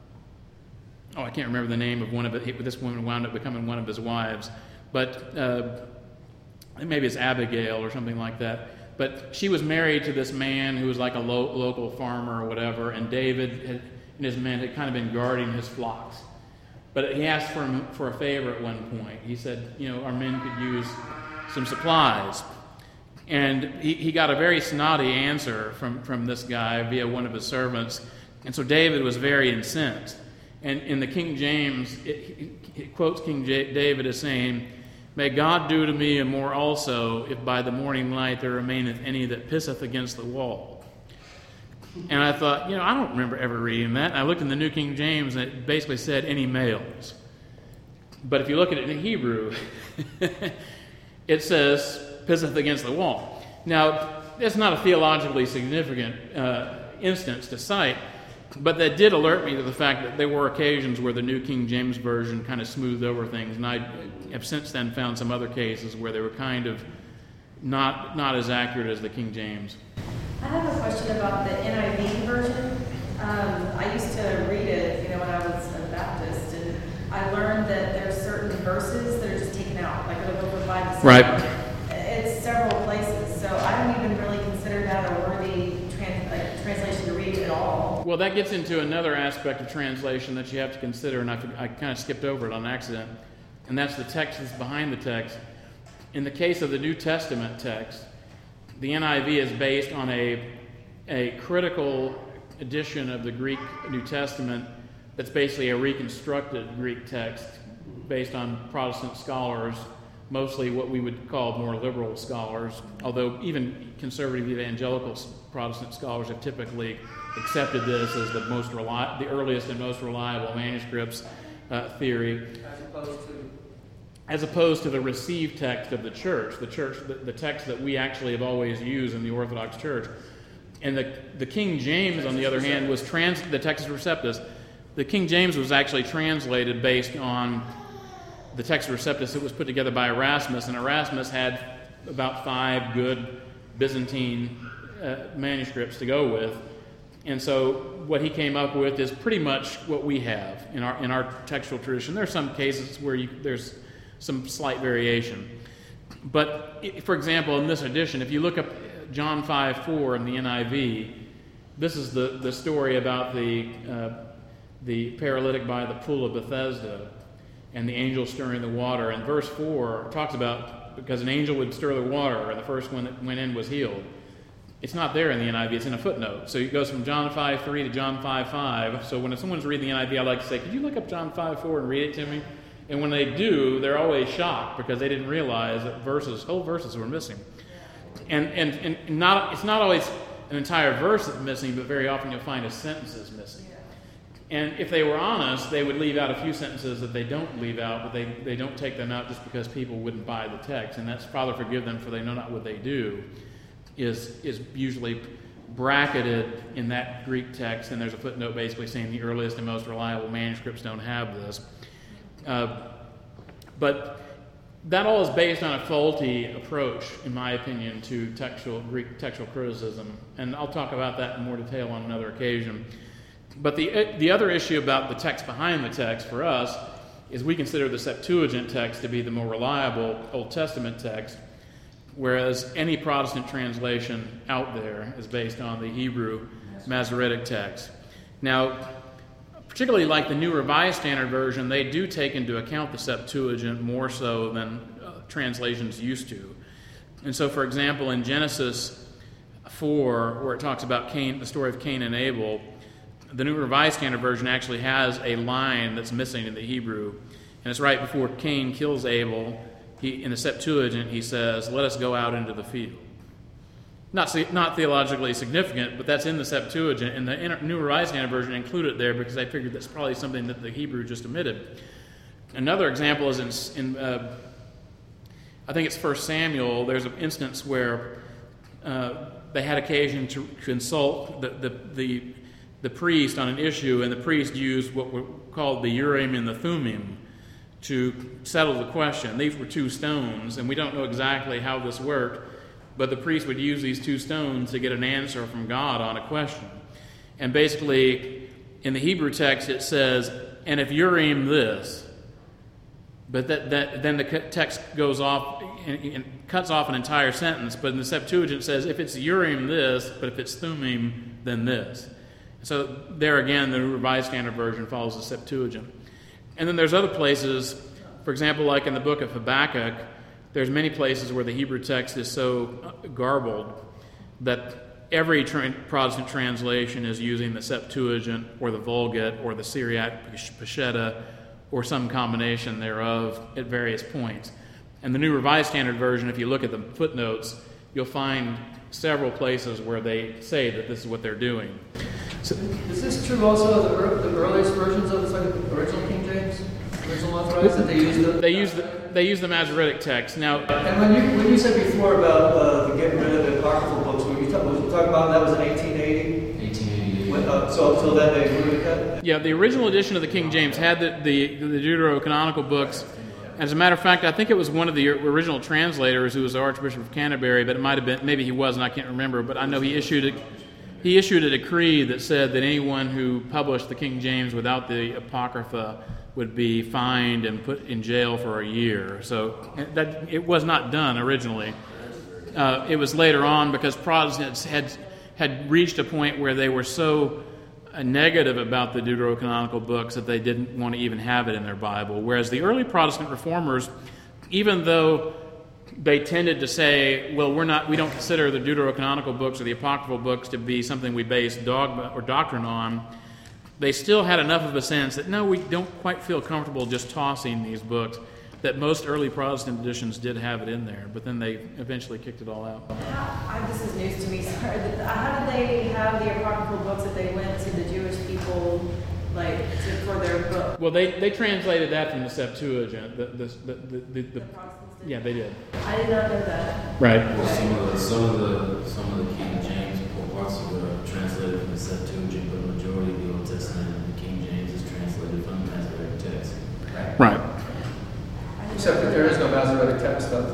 oh, I can't remember the name of one of it. This woman wound up becoming one of his wives, but uh, maybe it's Abigail or something like that. But she was married to this man who was like a lo- local farmer or whatever, and David had, and his men had kind of been guarding his flocks. But he asked for him for a favor at one point. He said, you know, our men could use some supplies. And he, he got a very snotty answer from, from this guy via one of his servants. And so David was very incensed. And in the King James, it, it quotes King J- David as saying, "May God do to me and more also, if by the morning light there remaineth any that pisseth against the wall." And I thought, you know, I don't remember ever reading that. And I looked in the New King James, and it basically said any males. But if you look at it in Hebrew, it says pisseth against the wall. Now, it's not a theologically significant uh, instance to cite, but that did alert me to the fact that there were occasions where the New King James Version kind of smoothed over things, and I have since then found some other cases where they were kind of not not as accurate as the King James. I have a question about the N I V version. Um, Right. It's several places, so I don't even really consider that a worthy trans, like, translation to read at all. Well, that gets into another aspect of translation that you have to consider, and I, I kind of skipped over it on accident, and that's the text that's behind the text. In the case of the New Testament text, the N I V is based on a, a critical edition of the Greek New Testament that's basically a reconstructed Greek text based on Protestant scholars, mostly what we would call more liberal scholars, although even conservative evangelical Protestant scholars have typically accepted this as the most reli- the earliest and most reliable manuscripts uh, theory. As opposed to As opposed to the received text of the church, the church, the, the text that we actually have always used in the Orthodox Church. And the, the King James, on the other hand, was trans, the Textus Receptus. The King James was actually translated based on the Textus Receptus that was put together by Erasmus, and Erasmus had about five good Byzantine uh, manuscripts to go with. And so what he came up with is pretty much what we have in our in our textual tradition. There are some cases where you, there's some slight variation. But, for example, in this edition, if you look up John five four in the N I V, this is the, the story about the, uh, the paralytic by the pool of Bethesda and the angel stirring the water. And verse four talks about, because an angel would stir the water, and the first one that went in was healed. It's not there in the N I V, it's in a footnote. So it goes from John five three to John five five. So when someone's reading the N I V, I like to say, could you look up John five four and read it to me? And when they do, they're always shocked because they didn't realize that verses, whole verses were missing. And and, and not it's not always an entire verse that's missing, but very often you'll find a sentence is missing. And if they were honest, they would leave out a few sentences that they don't leave out, but they, they don't take them out just because people wouldn't buy the text. And that's Father, forgive them, for they know not what they do, is is usually bracketed in that Greek text, and there's a footnote basically saying the earliest and most reliable manuscripts don't have this. Uh, but that all is based on a faulty approach, in my opinion, to textual Greek textual criticism, and I'll talk about that in more detail on another occasion. But the the other issue about the text behind the text for us is we consider the Septuagint text to be the more reliable Old Testament text, whereas any Protestant translation out there is based on the Hebrew Masoretic text. Now, particularly like the New Revised Standard Version, they do take into account the Septuagint more so than uh, translations used to. And so, for example, in Genesis four, where it talks about Cain, the story of Cain and Abel, the New Revised Standard Version actually has a line that's missing in the Hebrew. And it's right before Cain kills Abel. He, in the Septuagint, he says, "Let us go out into the field." Not, not theologically significant, but that's in the Septuagint, and the New Revised Standard Version included it there because I figured that's probably something that the Hebrew just omitted. Another example is in, in uh, I think it's First Samuel. There's an instance where uh, they had occasion to consult the, the, the, the priest on an issue, and the priest used what were called the Urim and the Thummim to settle the question. These were two stones, and we don't know exactly how this worked, but the priest would use these two stones to get an answer from God on a question. And basically, in the Hebrew text, it says, "And if Urim this," but that, that then the text goes off and, and cuts off an entire sentence. But in the Septuagint, it says, "If it's Urim this, but if it's Thummim, then this." So there again, the Revised Standard Version follows the Septuagint. And then there's other places, for example, like in the book of Habakkuk, there's many places where the Hebrew text is so garbled that every tra- Protestant translation is using the Septuagint or the Vulgate or the Syriac Peshitta or some combination thereof at various points. And the New Revised Standard Version, if you look at the footnotes, you'll find several places where they say that this is what they're doing. So, is this true also of the, er- the earliest versions of the like, original King James? Original Authorized, that they use the... They use the, they use the Masoretic text. Now, and when you when you said before about uh, the getting rid of the apocryphal books, were you, talk, was you talking about that was in eighteen eighty? eighteen eighty-eight. When, uh, so until then they moved it? Yeah, the original edition of the King James had the, the, the Deuterocanonical books. As a matter of fact, I think it was one of the original translators who was the Archbishop of Canterbury, but it might have been, maybe he wasn't, I can't remember, but I know he issued it. he issued a decree that said that anyone who published the King James without the Apocrypha would be fined and put in jail for a year. So that it was not done originally. Uh, it was later on because Protestants had had reached a point where they were so uh, negative about the deuterocanonical books that they didn't want to even have it in their Bible. Whereas the early Protestant reformers, even though they tended to say, well, we're not, we don't consider the deuterocanonical books or the apocryphal books to be something we base dogma or doctrine on, they still had enough of a sense that, no, we don't quite feel comfortable just tossing these books, that most early Protestant editions did have it in there, but then they eventually kicked it all out. How, I, this is news to me, sorry. How did they have the apocryphal books if they went to the Jewish people, like, to, for their book? Well, they, they translated that from the Septuagint. The, the, the, the, the, the, yeah, they did. I did not know that. Right. Well, some of the some of the some of the King James parts were translated from the Septuagint, but the majority of the Old Testament and the King James is translated from the Masoretic text. Right. Except that there is no Masoretic text of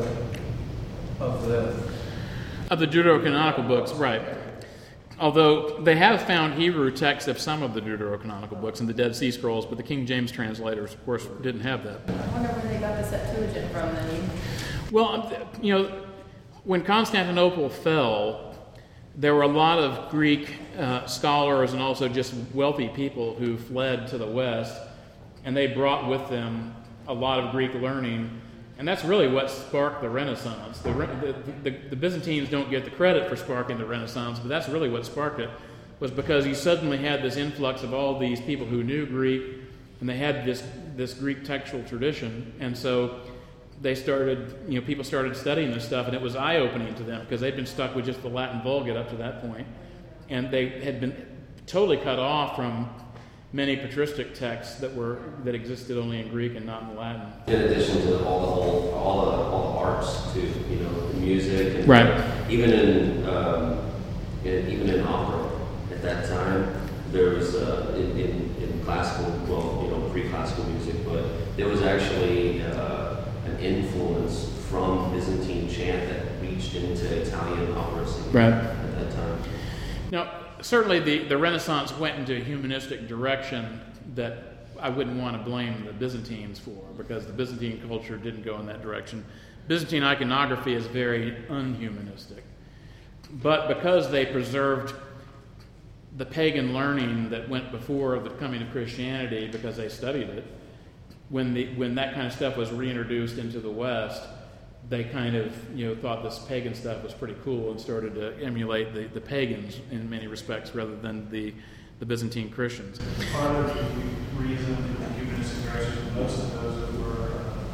the of the Of the Deuterocanonical books, right. Although they have found Hebrew texts of some of the Deuterocanonical books in the Dead Sea Scrolls, but the King James translators, of course, didn't have that. I wonder where they got the Septuagint from then. Well, you know, when Constantinople fell, there were a lot of Greek uh, scholars and also just wealthy people who fled to the West, and they brought with them a lot of Greek learning, and that's really what sparked the Renaissance. The, the, the, the Byzantines don't get the credit for sparking the Renaissance, but that's really what sparked it, was because you suddenly had this influx of all these people who knew Greek, and they had this, this Greek textual tradition, and so they started, you know, people started studying this stuff, and it was eye-opening to them because they'd been stuck with just the Latin Vulgate up to that point, and they had been totally cut off from many patristic texts that were that existed only in Greek and not in Latin. In addition to all the whole, all the all the arts too, you know, the music, and Right. even in, um, in even in opera at that time, there was uh, in, in in classical, well, you know, pre-classical music, but there was actually uh, an influence from Byzantine chant that reached into Italian opera singing Right. at that time. Now, certainly the, the Renaissance went into a humanistic direction that I wouldn't want to blame the Byzantines for, because the Byzantine culture didn't go in that direction. Byzantine iconography is very unhumanistic. But because they preserved the pagan learning that went before the coming of Christianity, because they studied it, when the when that kind of stuff was reintroduced into the West, they kind of, you know, thought this pagan stuff was pretty cool and started to emulate the, the pagans in many respects rather than the, the Byzantine Christians. Part of the reason for the humanistic direction, most of those that were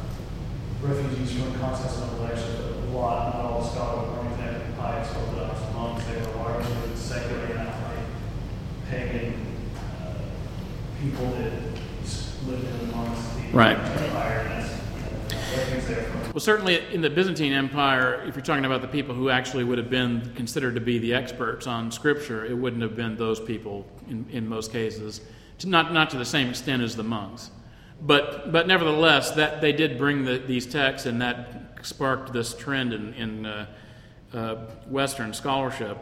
uh, refugees from Constantinople, actually, a lot, not all scholars, for example, Pike's Orthodox monks, they were largely secular and outright pagan uh, people that lived amongst the Right. empire. And that's, you know, everything's there from. Well, certainly in the Byzantine Empire, if you're talking about the people who actually would have been considered to be the experts on Scripture, it wouldn't have been those people in, in most cases, to not not to the same extent as the monks. But but nevertheless, that they did bring the, these texts, and that sparked this trend in, in uh, uh, Western scholarship.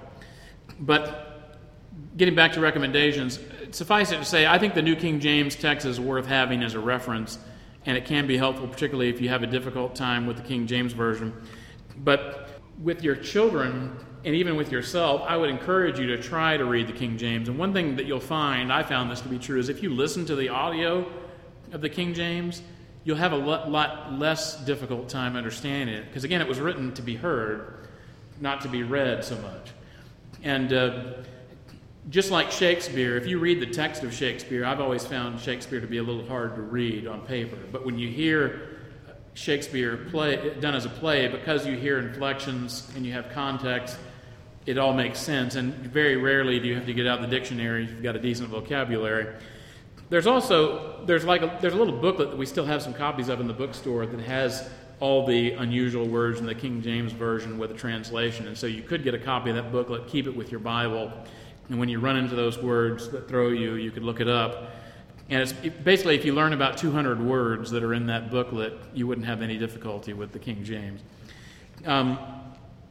But getting back to recommendations, suffice it to say, I think the New King James text is worth having as a reference, and it can be helpful, particularly if you have a difficult time with the King James Version. But with your children, and even with yourself, I would encourage you to try to read the King James. And one thing that you'll find, I found this to be true, is if you listen to the audio of the King James, you'll have a lot, lot less difficult time understanding it. Because again, it was written to be heard, not to be read so much. And uh, just like Shakespeare, if you read the text of Shakespeare, I've always found Shakespeare to be a little hard to read on paper. But when you hear Shakespeare play, done as a play, because you hear inflections and you have context, it all makes sense. And very rarely do you have to get out the dictionary if you've got a decent vocabulary. There's also, there's like a, there's a little booklet that we still have some copies of in the bookstore that has all the unusual words in the King James Version with a translation. And so you could get a copy of that booklet, keep it with your Bible, and when you run into those words that throw you, you could look it up. And it's basically, if you learn about two hundred words that are in that booklet, you wouldn't have any difficulty with the King James. Um,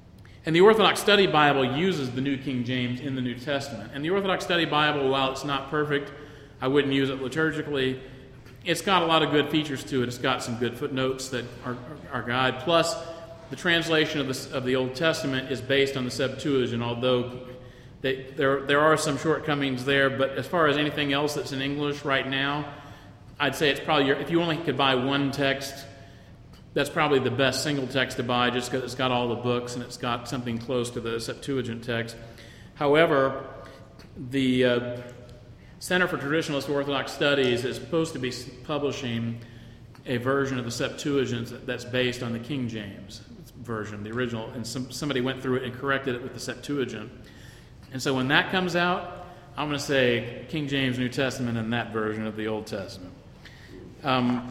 And the Orthodox Study Bible uses the New King James in the New Testament. And the Orthodox Study Bible, while it's not perfect, I wouldn't use it liturgically. It's got a lot of good features to it. It's got some good footnotes that are our guide. Plus, the translation of the, of the Old Testament is based on the Septuagint, although they, there, there are some shortcomings there. But as far as anything else that's in English right now, I'd say it's probably, your, if you only could buy one text, that's probably the best single text to buy, just because it's got all the books and it's got something close to the Septuagint text. However, the uh, Center for Traditionalist Orthodox Studies is supposed to be publishing a version of the Septuagint that's based on the King James version, the original, and some, somebody went through it and corrected it with the Septuagint. And so when that comes out, I'm going to say King James New Testament and that version of the Old Testament. Um,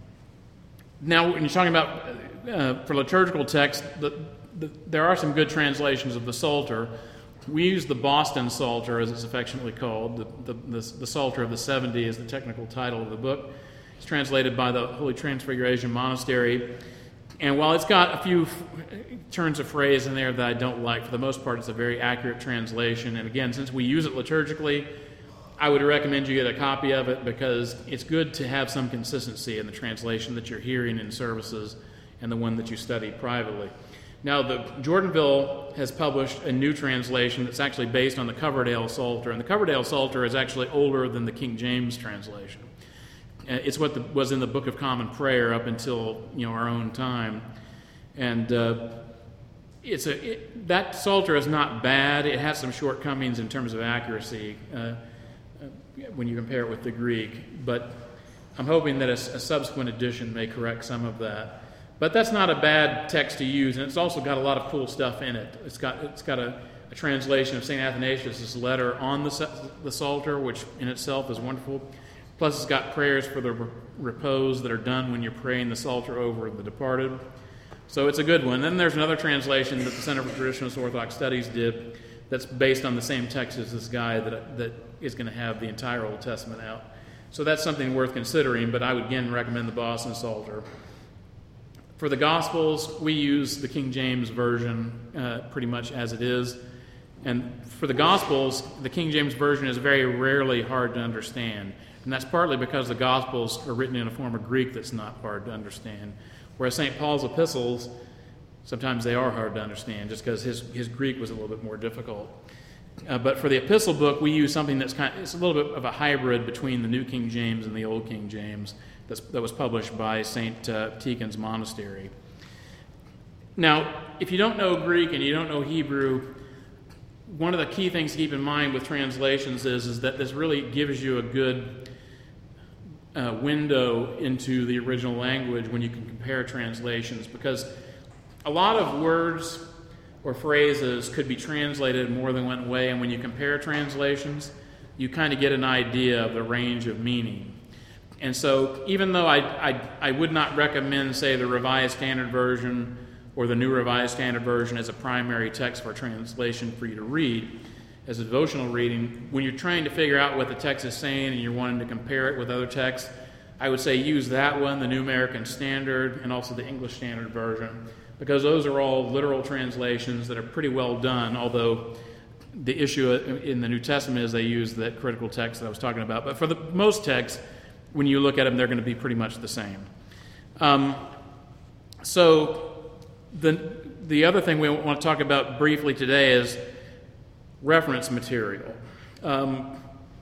now, when you're talking about, uh, for liturgical text, the, the, there are some good translations of the Psalter. We use the Boston Psalter, as it's affectionately called. The, the, the, the Psalter of the seventy is the technical title of the book. It's translated by the Holy Transfiguration Monastery. And while it's got a few f- turns of phrase in there that I don't like, for the most part, it's a very accurate translation. And again, since we use it liturgically, I would recommend you get a copy of it, because it's good to have some consistency in the translation that you're hearing in services and the one that you study privately. Now, the Jordanville has published a new translation that's actually based on the Coverdale Psalter, and the Coverdale Psalter is actually older than the King James translation. It's what the, was in the Book of Common Prayer up until, you know, our own time, and uh, it's a it, that Psalter is not bad. It has some shortcomings in terms of accuracy uh, when you compare it with the Greek, but I'm hoping that a, a subsequent edition may correct some of that. But that's not a bad text to use, and it's also got a lot of cool stuff in it. It's got it's got a, a translation of Saint Athanasius' letter on the, the Psalter, which in itself is wonderful. Plus, it's got prayers for the repose that are done when you're praying the Psalter over the departed. So it's a good one. Then there's another translation that the Center for Traditionalist Orthodox Studies did that's based on the same text as this guy that, that is going to have the entire Old Testament out. So that's something worth considering, but I would again recommend the Boston Psalter. For the Gospels, we use the King James Version uh, pretty much as it is. And for the Gospels, the King James Version is very rarely hard to understand. And that's partly because the Gospels are written in a form of Greek that's not hard to understand. Whereas Saint Paul's epistles, sometimes they are hard to understand just because his, his Greek was a little bit more difficult. Uh, but for the epistle book, we use something that's kind of, it's a little bit of a hybrid between the New King James and the Old King James that's, that was published by Saint Uh, Tikhon's Monastery. Now, if you don't know Greek and you don't know Hebrew, one of the key things to keep in mind with translations is, is that this really gives you a good uh, window into the original language when you can compare translations, because a lot of words or phrases could be translated more than one way, and when you compare translations, you kind of get an idea of the range of meaning. And so even though I, I, I would not recommend, say, the Revised Standard Version or the New Revised Standard Version as a primary text for translation for you to read, as a devotional reading, when you're trying to figure out what the text is saying and you're wanting to compare it with other texts, I would say use that one, the New American Standard, and also the English Standard Version, because those are all literal translations that are pretty well done, although the issue in the New Testament is they use that critical text that I was talking about. But for the most texts, when you look at them, they're going to be pretty much the same. Um, so the the other thing we want to talk about briefly today is reference material. Um,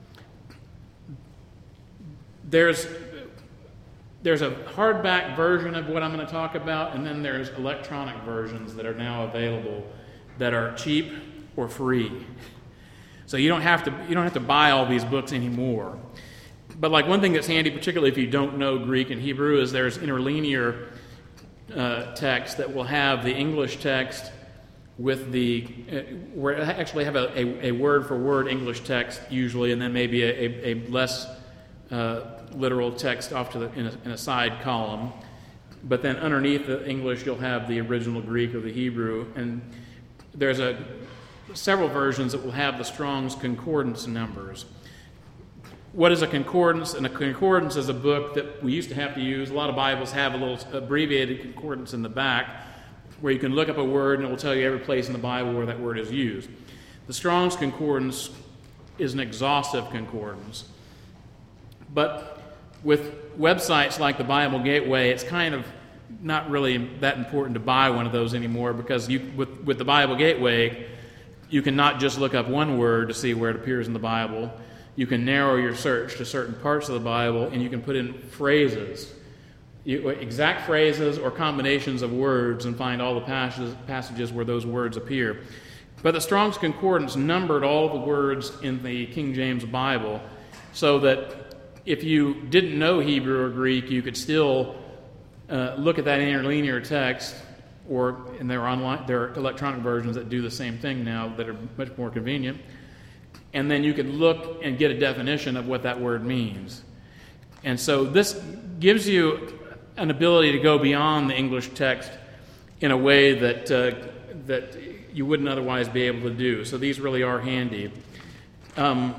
there's there's a hardback version of what I'm going to talk about, and then there's electronic versions that are now available that are cheap or free. So you don't have to you don't have to buy all these books anymore. But like one thing that's handy, particularly if you don't know Greek and Hebrew, is there's interlinear uh, text that will have the English text with the, uh, where it actually have a, a, a word-for-word English text usually, and then maybe a, a, a less uh, literal text off to the in a, in a side column. But then underneath the English, you'll have the original Greek or the Hebrew, and there's a several versions that will have the Strong's Concordance numbers. What is a concordance? And a concordance is a book that we used to have to use. A lot of Bibles have a little abbreviated concordance in the back. where you can look up a word and it will tell you every place in the Bible where that word is used. The Strong's Concordance is an exhaustive concordance. But with websites like the Bible Gateway, it's kind of not really that important to buy one of those anymore, because you, with, with the Bible Gateway, you can not just look up one word to see where it appears in the Bible. You can narrow your search to certain parts of the Bible, and you can put in phrases, you, exact phrases or combinations of words, and find all the passages, passages where those words appear. But the Strong's Concordance numbered all the words in the King James Bible, so that if you didn't know Hebrew or Greek, you could still uh, look at that interlinear text, or and there are online, there are electronic versions that do the same thing now that are much more convenient. And then you could look and get a definition of what that word means. And so this gives you an ability to go beyond the English text in a way that uh, that you wouldn't otherwise be able to do. So these really are handy. Um,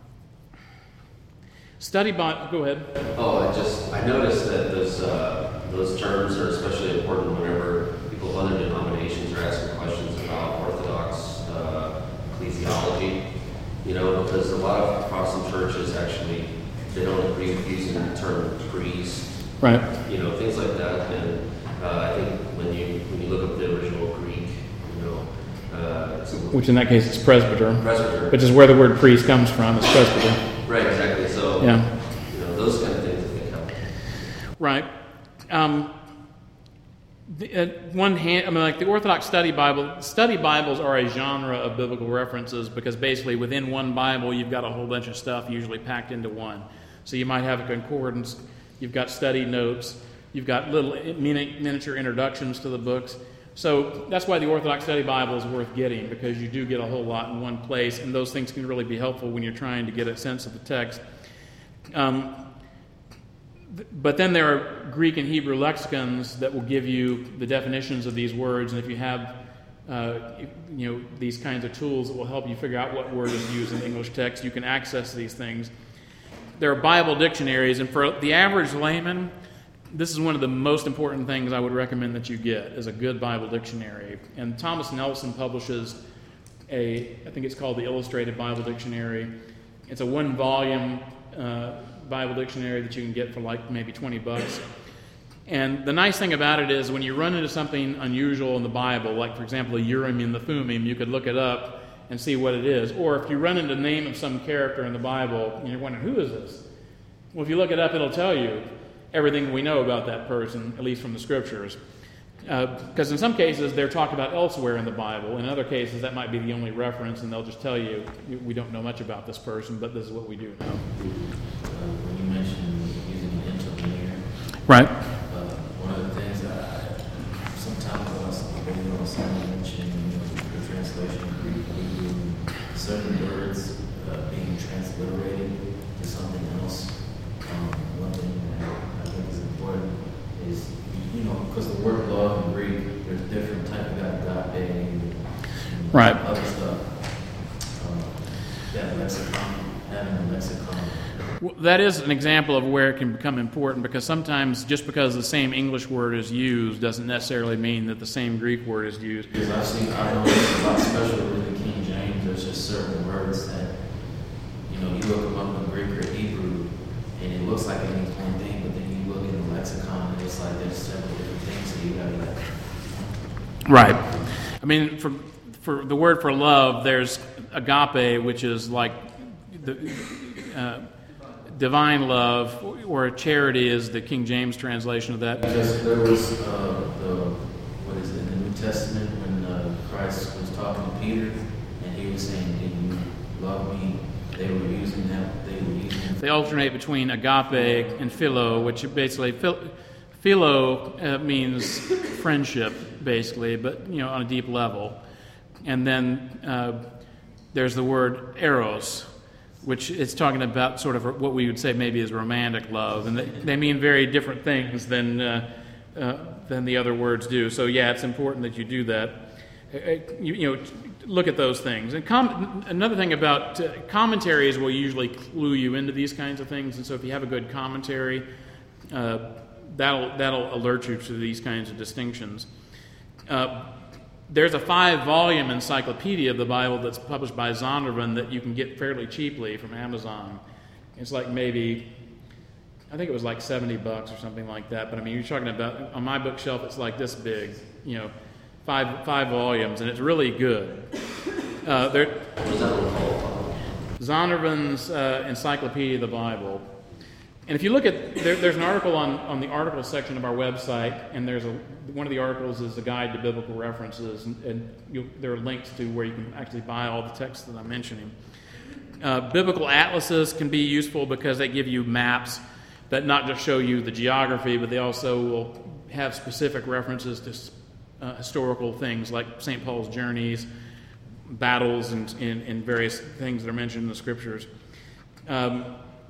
study Bible. Go ahead. Oh, I just I noticed that those uh, those terms are especially important whenever people of other denominations are asking questions about Orthodox uh, ecclesiology. You know, because a lot of Protestant churches actually, they don't agree with using the term priest. Right. You know, things like that. And uh, I think when you when you look up the original Greek, you know, uh, it's which in that case is presbyter, presbyter, which is where the word priest comes from. It's presbyter. Right. Exactly. So yeah. You know, those kind of things I think help. Right. Um, the, uh, one hand, I mean, like the Orthodox Study Bible, study Bibles are a genre of biblical references, because basically within one Bible you've got a whole bunch of stuff usually packed into one. So you might have a concordance, you've got study notes, you've got little mini, miniature introductions to the books. So that's why the Orthodox Study Bible is worth getting, because you do get a whole lot in one place, and those things can really be helpful when you're trying to get a sense of the text. Um, But then there are Greek and Hebrew lexicons that will give you the definitions of these words, and if you have uh, you know, these kinds of tools that will help you figure out what word is used in the English text, you can access these things. There are Bible dictionaries, and for the average layman, this is one of the most important things I would recommend that you get, is a good Bible dictionary. And Thomas Nelson publishes a, I think it's called the Illustrated Bible Dictionary. It's a one-volume uh, Bible dictionary that you can get for like maybe twenty bucks. And the nice thing about it is when you run into something unusual in the Bible, like for example a Urim and the Thummim, you could look it up and see what it is. Or if you run into the name of some character in the Bible and you're wondering, who is this? Well, if you look it up, it'll tell you everything we know about that person, at least from the Scriptures. Because uh, in some cases they're talked about elsewhere in the Bible. In other cases that might be the only reference, and they'll just tell you, we don't know much about this person, but this is what we do know. When you mentioned using an interlinear, right? Uh, one of the things that I, sometimes I was maybe on someone mentioned, you know, the translation of Greek, Hebrew, certain words uh, being transliterated to something else. Um, one thing that I think is important is, you know, because the word love in Greek, there's different type of agape and right. other stuff. Um, that lexicon, having a lexicon. Well, that is an example of where it can become important, because sometimes just because the same English word is used doesn't necessarily mean that the same Greek word is used. Because I've seen, I know it's a lot special with the King James. There's just certain words that, you know, you look them up in Greek or Hebrew, and it looks like it means one thing, but then you look in the lexicon, and it's like there's several different things that you got to get. Right. I mean, for for the word for love, there's agape, which is like the uh, divine love, or charity is the King James translation of that. Because there was uh, the what is it in the New Testament when uh, Christ was talking to Peter, and he was saying, "Did you love me?" They were using that. They were using. They alternate between agape and philo, which basically philo uh, means friendship, basically, but you know, on a deep level. And then uh, there's the word eros, which is talking about sort of what we would say maybe is romantic love, and they, they mean very different things than uh, uh, than the other words do. So yeah, it's important that you do that. Uh, you, you know, look at those things. And com- another thing about uh, commentaries will usually clue you into these kinds of things, and so if you have a good commentary, uh, that'll that'll alert you to these kinds of distinctions. Uh, there's a five-volume encyclopedia of the Bible that's published by Zondervan that you can get fairly cheaply from Amazon. It's like maybe, I think it was like seventy bucks or something like that. But I mean, you're talking about, on my bookshelf, it's like this big, you know, five five volumes, and it's really good. Uh, there, What is that one called? Zondervan's uh, Encyclopedia of the Bible. And if you look at, there, there's an article on, on the article section of our website, and there's a one of the articles is a guide to biblical references, and, and you'll, there are links to where you can actually buy all the texts that I'm mentioning. Uh, biblical atlases can be useful because they give you maps that not just show you the geography, but they also will have specific references to uh, historical things like Saint Paul's journeys, battles, and, and, and various things that are mentioned in the Scriptures. Um,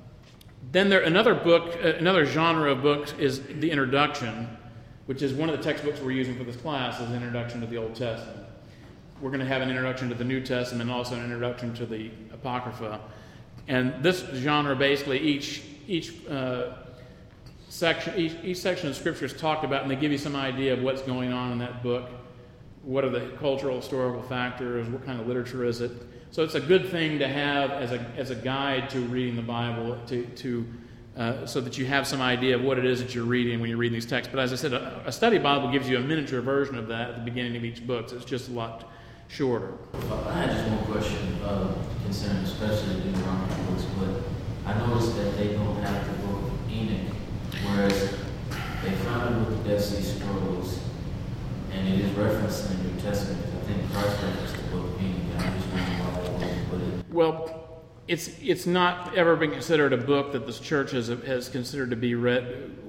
Then there another book, uh, another genre of books is the introduction, which is one of the textbooks we're using for this class, is Introduction to the Old Testament. We're going to have an introduction to the New Testament and also an introduction to the Apocrypha. And this genre, basically, each each uh, section each, each section of Scripture is talked about, and they give you some idea of what's going on in that book. What are the cultural, historical factors? What kind of literature is it? So it's a good thing to have as a as a guide to reading the Bible, to to uh, so that you have some idea of what it is that you're reading when you're reading these texts. But as I said, a, a study Bible gives you a miniature version of that at the beginning of each book. So it's just a lot shorter. I had just one question uh, concerning especially the Deuteronomy books, but I noticed that they don't have the book of Enoch, whereas they found it with the Dead Sea Scrolls, and it is referenced in the New Testament. I think Christ referenced the book of Enoch, and I'm just wondering why they wasn't put it. Well, it's it's not ever been considered a book that this church has has considered to be read,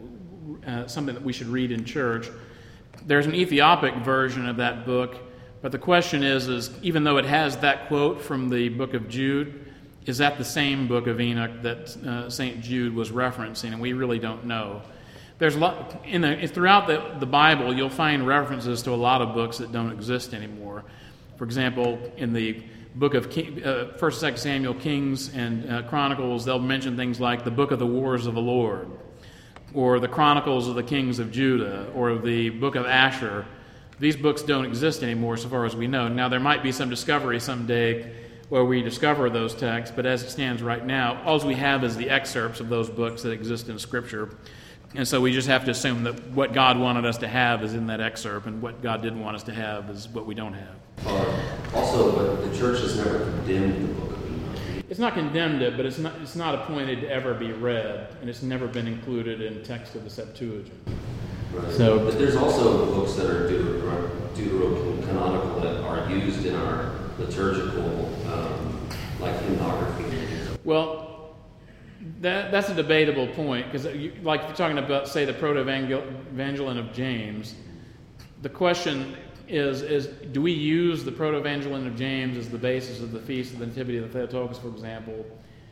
uh, something that we should read in church. There's an Ethiopic version of that book, but the question is, is even though it has that quote from the book of Jude, is that the same book of Enoch that uh, Saint Jude was referencing? And we really don't know. There's a lot in the, throughout the, the Bible. You'll find references to a lot of books that don't exist anymore. For example, in the book of King, uh, First, Second Samuel, Kings, and uh, Chronicles, they'll mention things like the Book of the Wars of the Lord, or the Chronicles of the Kings of Judah, or the Book of Asher. These books don't exist anymore, so far as we know. Now, there might be some discovery someday where we discover those texts, but as it stands right now, all we have is the excerpts of those books that exist in Scripture. And so we just have to assume that what God wanted us to have is in that excerpt, and what God didn't want us to have is what we don't have. Uh, also, but the church has never condemned the book of Enoch. It's not condemned it, but it's not it's not appointed to ever be read, and it's never been included in text of the Septuagint. Right. So- but there's also books that are deutero- deuterocanonical that are used in our liturgical, um, like hymnography. Well, that that's a debatable point, because like if you're talking about, say, the Proto-Evangelion of James, the question is, is do we use the Proto-Evangelion of James as the basis of the Feast of the Nativity of the Theotokos, for example,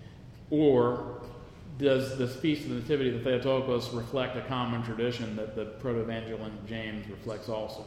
or does the Feast of the Nativity of the Theotokos reflect a common tradition that the Proto-Evangelion of James reflects also?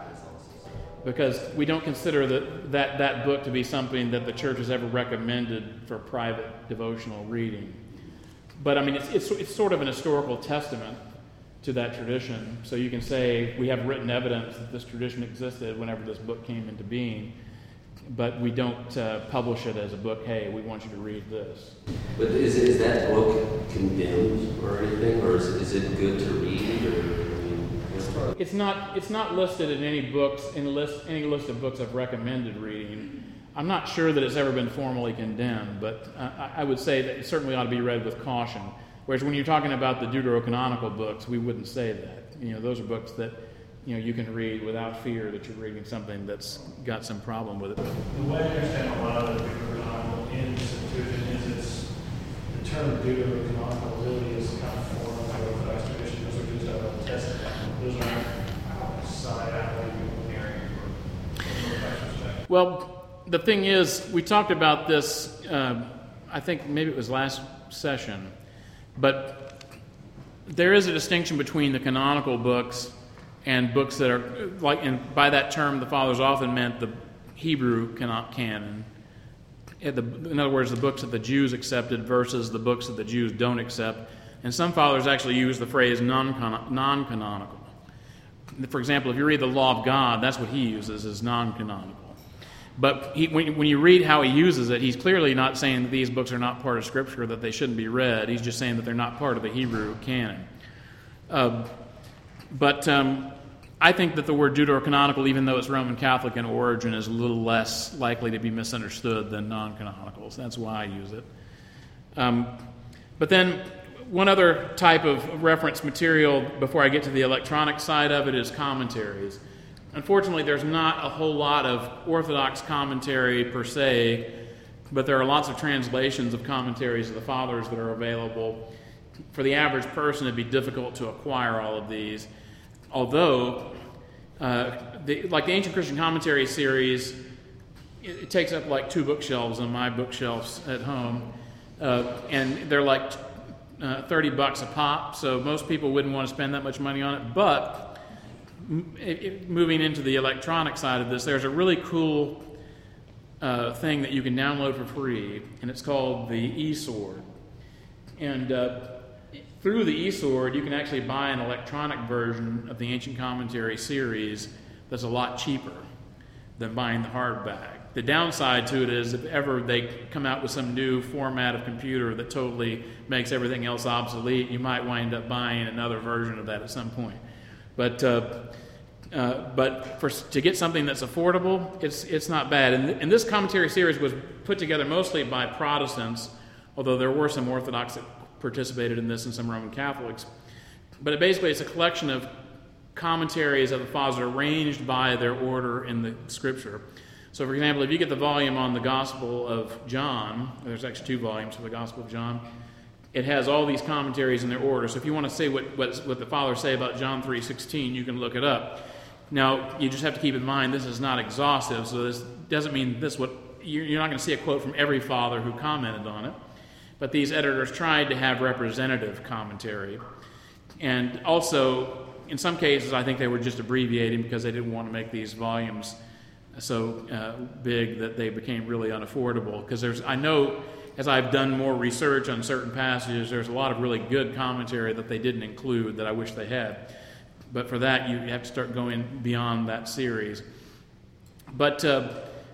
Because we don't consider that, that that book to be something that the church has ever recommended for private devotional reading. But I mean, it's, it's it's sort of an historical testament to that tradition. So you can say we have written evidence that this tradition existed whenever this book came into being, but we don't uh, publish it as a book. Hey, we want you to read this. But is is that book condemned or anything, or is, is it good to read? Or, I mean, what's It's not it's not listed in any books in list any list of books I've recommended reading. I'm not sure that it's ever been formally condemned, but uh, I would say that it certainly ought to be read with caution. Whereas when you're talking about the deuterocanonical books, we wouldn't say that. You know, those are books that you know you can read without fear that you're reading something that's got some problem with it. The way I understand a lot of the Deuterocanonical in the Septuagint is it's the term Deuterocanonical really is kind of foreign to Orthodox tradition. Those are just out of the Testament. Those aren't side out like people hearing for Orthodox perspective. Well, the thing is, we talked about this, uh, I think maybe it was last session, but there is a distinction between the canonical books and books that are, like, and by that term, the fathers often meant the Hebrew canon. In other words, the books that the Jews accepted versus the books that the Jews don't accept. And some fathers actually use the phrase non-canonical. For example, if you read the Law of God, that's what he uses as non-canonical. But he, when, when you read how he uses it, he's clearly not saying that these books are not part of Scripture, that they shouldn't be read. He's just saying that they're not part of the Hebrew canon. Uh, but um, I think that the word deuterocanonical, even though it's Roman Catholic in origin, is a little less likely to be misunderstood than non-canonicals. That's why I use it. Um, but then one other type of reference material before I get to the electronic side of it is commentaries. Unfortunately, there's not a whole lot of Orthodox commentary per se, but there are lots of translations of commentaries of the Fathers that are available. For the average person, it'd be difficult to acquire all of these. Although, uh, the, like the Ancient Christian Commentary series, it, it takes up like two bookshelves on my bookshelves at home, uh, and they're like uh, thirty bucks a pop, so most people wouldn't want to spend that much money on it. But It, it, moving into the electronic side of this, there's a really cool uh, thing that you can download for free, and it's called the eSword. And uh, through the eSword, you can actually buy an electronic version of the Ancient Commentary series that's a lot cheaper than buying the hardback. The downside to it is if ever they come out with some new format of computer that totally makes everything else obsolete, you might wind up buying another version of that at some point. But uh, uh, but for to get something that's affordable, it's it's not bad. And, th- and this commentary series was put together mostly by Protestants, although there were some Orthodox that participated in this and some Roman Catholics. But it basically it's a collection of commentaries of the Fathers arranged by their order in the Scripture. So, for example, if you get the volume on the Gospel of John, there's actually two volumes for the Gospel of John. It has all these commentaries in their order. So if you want to say what, what, what the Fathers say about John three sixteen, you can look it up. Now, you just have to keep in mind this is not exhaustive, so this doesn't mean this what you're not going to see a quote from every Father who commented on it. But these editors tried to have representative commentary. And also, in some cases, I think they were just abbreviating because they didn't want to make these volumes so uh, big that they became really unaffordable. Because there's, I know, as I've done more research on certain passages, there's a lot of really good commentary that they didn't include that I wish they had. But for that, you have to start going beyond that series. But uh,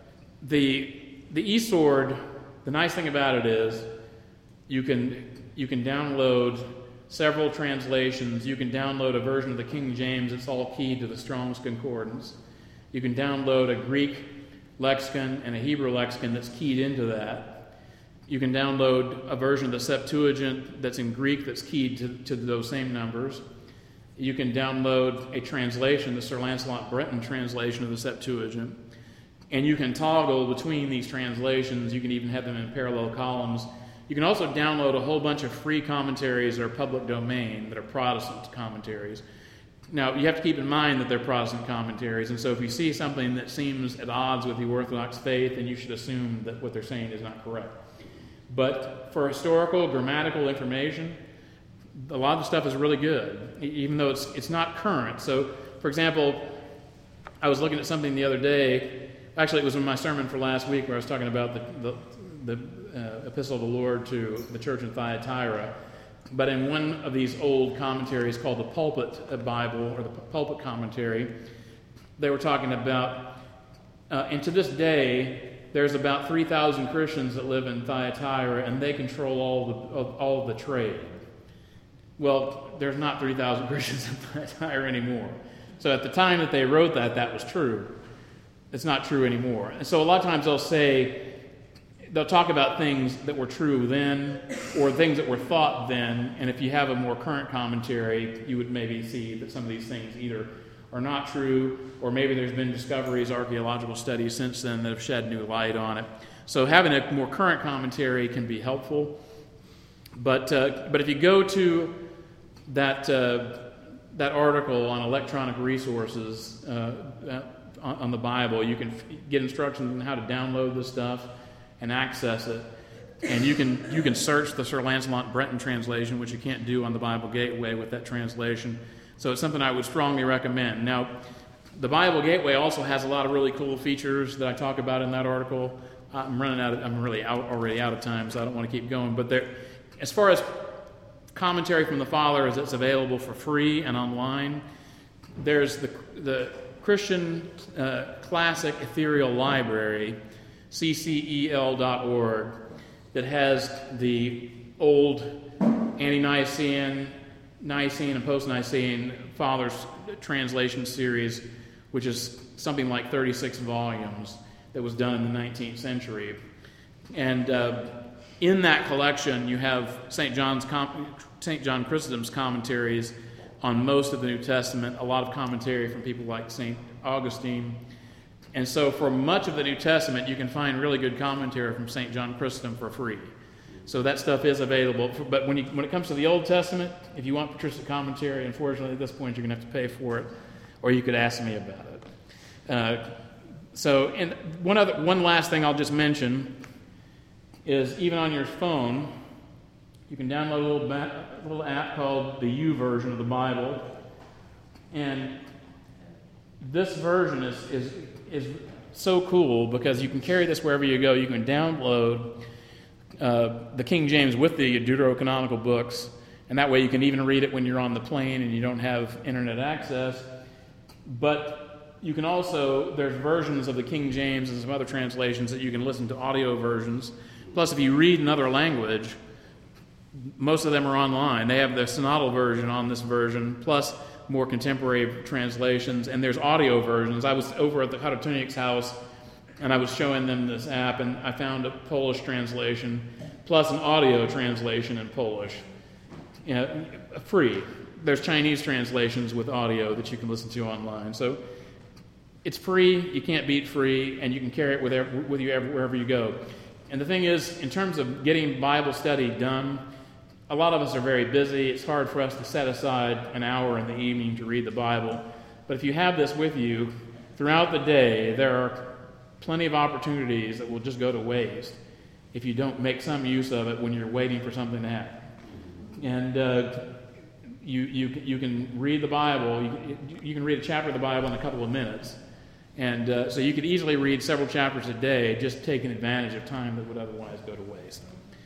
the the eSword, the nice thing about it is you can you can download several translations. You can download a version of the King James that's all keyed to the Strong's Concordance. You can download a Greek lexicon and a Hebrew lexicon that's keyed into that. You can download a version of the Septuagint that's in Greek that's keyed to, to those same numbers. You can download a translation, the Sir Lancelot Breton translation of the Septuagint. And you can toggle between these translations. You can even have them in parallel columns. You can also download a whole bunch of free commentaries that are public domain, that are Protestant commentaries. Now, you have to keep in mind that they're Protestant commentaries, and so if you see something that seems at odds with the Orthodox faith, then you should assume that what they're saying is not correct. But for historical, grammatical information, a lot of the stuff is really good, even though it's it's not current. So, for example, I was looking at something the other day. Actually, it was in my sermon for last week where I was talking about the the, the uh, Epistle of the Lord to the church in Thyatira. But in one of these old commentaries called the Pulpit Bible, or the Pulpit Commentary, they were talking about, uh, and to this day, there's about three thousand Christians that live in Thyatira, and they control all the all of the trade. Well, there's not three thousand Christians in Thyatira anymore. So at the time that they wrote that, that was true. It's not true anymore. And so a lot of times they'll say, they'll talk about things that were true then, or things that were thought then, and if you have a more current commentary, you would maybe see that some of these things either are not true, or maybe there's been discoveries, archaeological studies since then that have shed new light on it. So having a more current commentary can be helpful. But uh, but if you go to that uh, that article on electronic resources uh, on, on the Bible, you can f- get instructions on how to download this stuff and access it. And you can you can search the Sir Lancelot Breton translation, which you can't do on the Bible Gateway with that translation. So it's something I would strongly recommend. Now, the Bible Gateway also has a lot of really cool features that I talk about in that article. I'm running out of, I'm really out already out of time, so I don't want to keep going. But there, as far as commentary from the Fathers that's available for free and online, there's the the Christian uh, Classic Ethereal Library, C C E L dot org, that has the old ante-Nicene, Nicene, and post-Nicene Fathers translation series, which is something like thirty-six volumes that was done in the nineteenth century. And uh, in that collection, you have Saint John's com- Saint John Chrysostom's commentaries on most of the New Testament, a lot of commentary from people like Saint Augustine. And so for much of the New Testament, you can find really good commentary from Saint John Chrysostom for free. So that stuff is available. But when you, when it comes to the Old Testament, if you want patristic commentary, unfortunately at this point you're going to have to pay for it, or you could ask me about it. Uh, so, and one other, one last thing I'll just mention is even on your phone, you can download a little, ba- a little app called the U version of the Bible, and this version is, is is so cool because you can carry this wherever you go. You can download uh, the King James with the Deuterocanonical books, and that way you can even read it when you're on the plane and you don't have internet access. But you can also, there's versions of the King James and some other translations that you can listen to audio versions. Plus, if you read another language, most of them are online. They have the synodal version on this version, plus more contemporary translations, and there's audio versions. I was over at the Katatunik's house, and I was showing them this app, and I found a Polish translation, plus an audio translation in Polish. You know, free. There's Chinese translations with audio that you can listen to online. So it's free, you can't beat free, and you can carry it with, with you wherever you go. And the thing is, in terms of getting Bible study done, a lot of us are very busy. It's hard for us to set aside an hour in the evening to read the Bible. But if you have this with you, throughout the day, there are plenty of opportunities that will just go to waste if you don't make some use of it when you're waiting for something to happen. And uh, you, you, you can read the Bible, you, you can read a chapter of the Bible in a couple of minutes. And uh, so you could easily read several chapters a day, just taking advantage of time that would otherwise go to waste.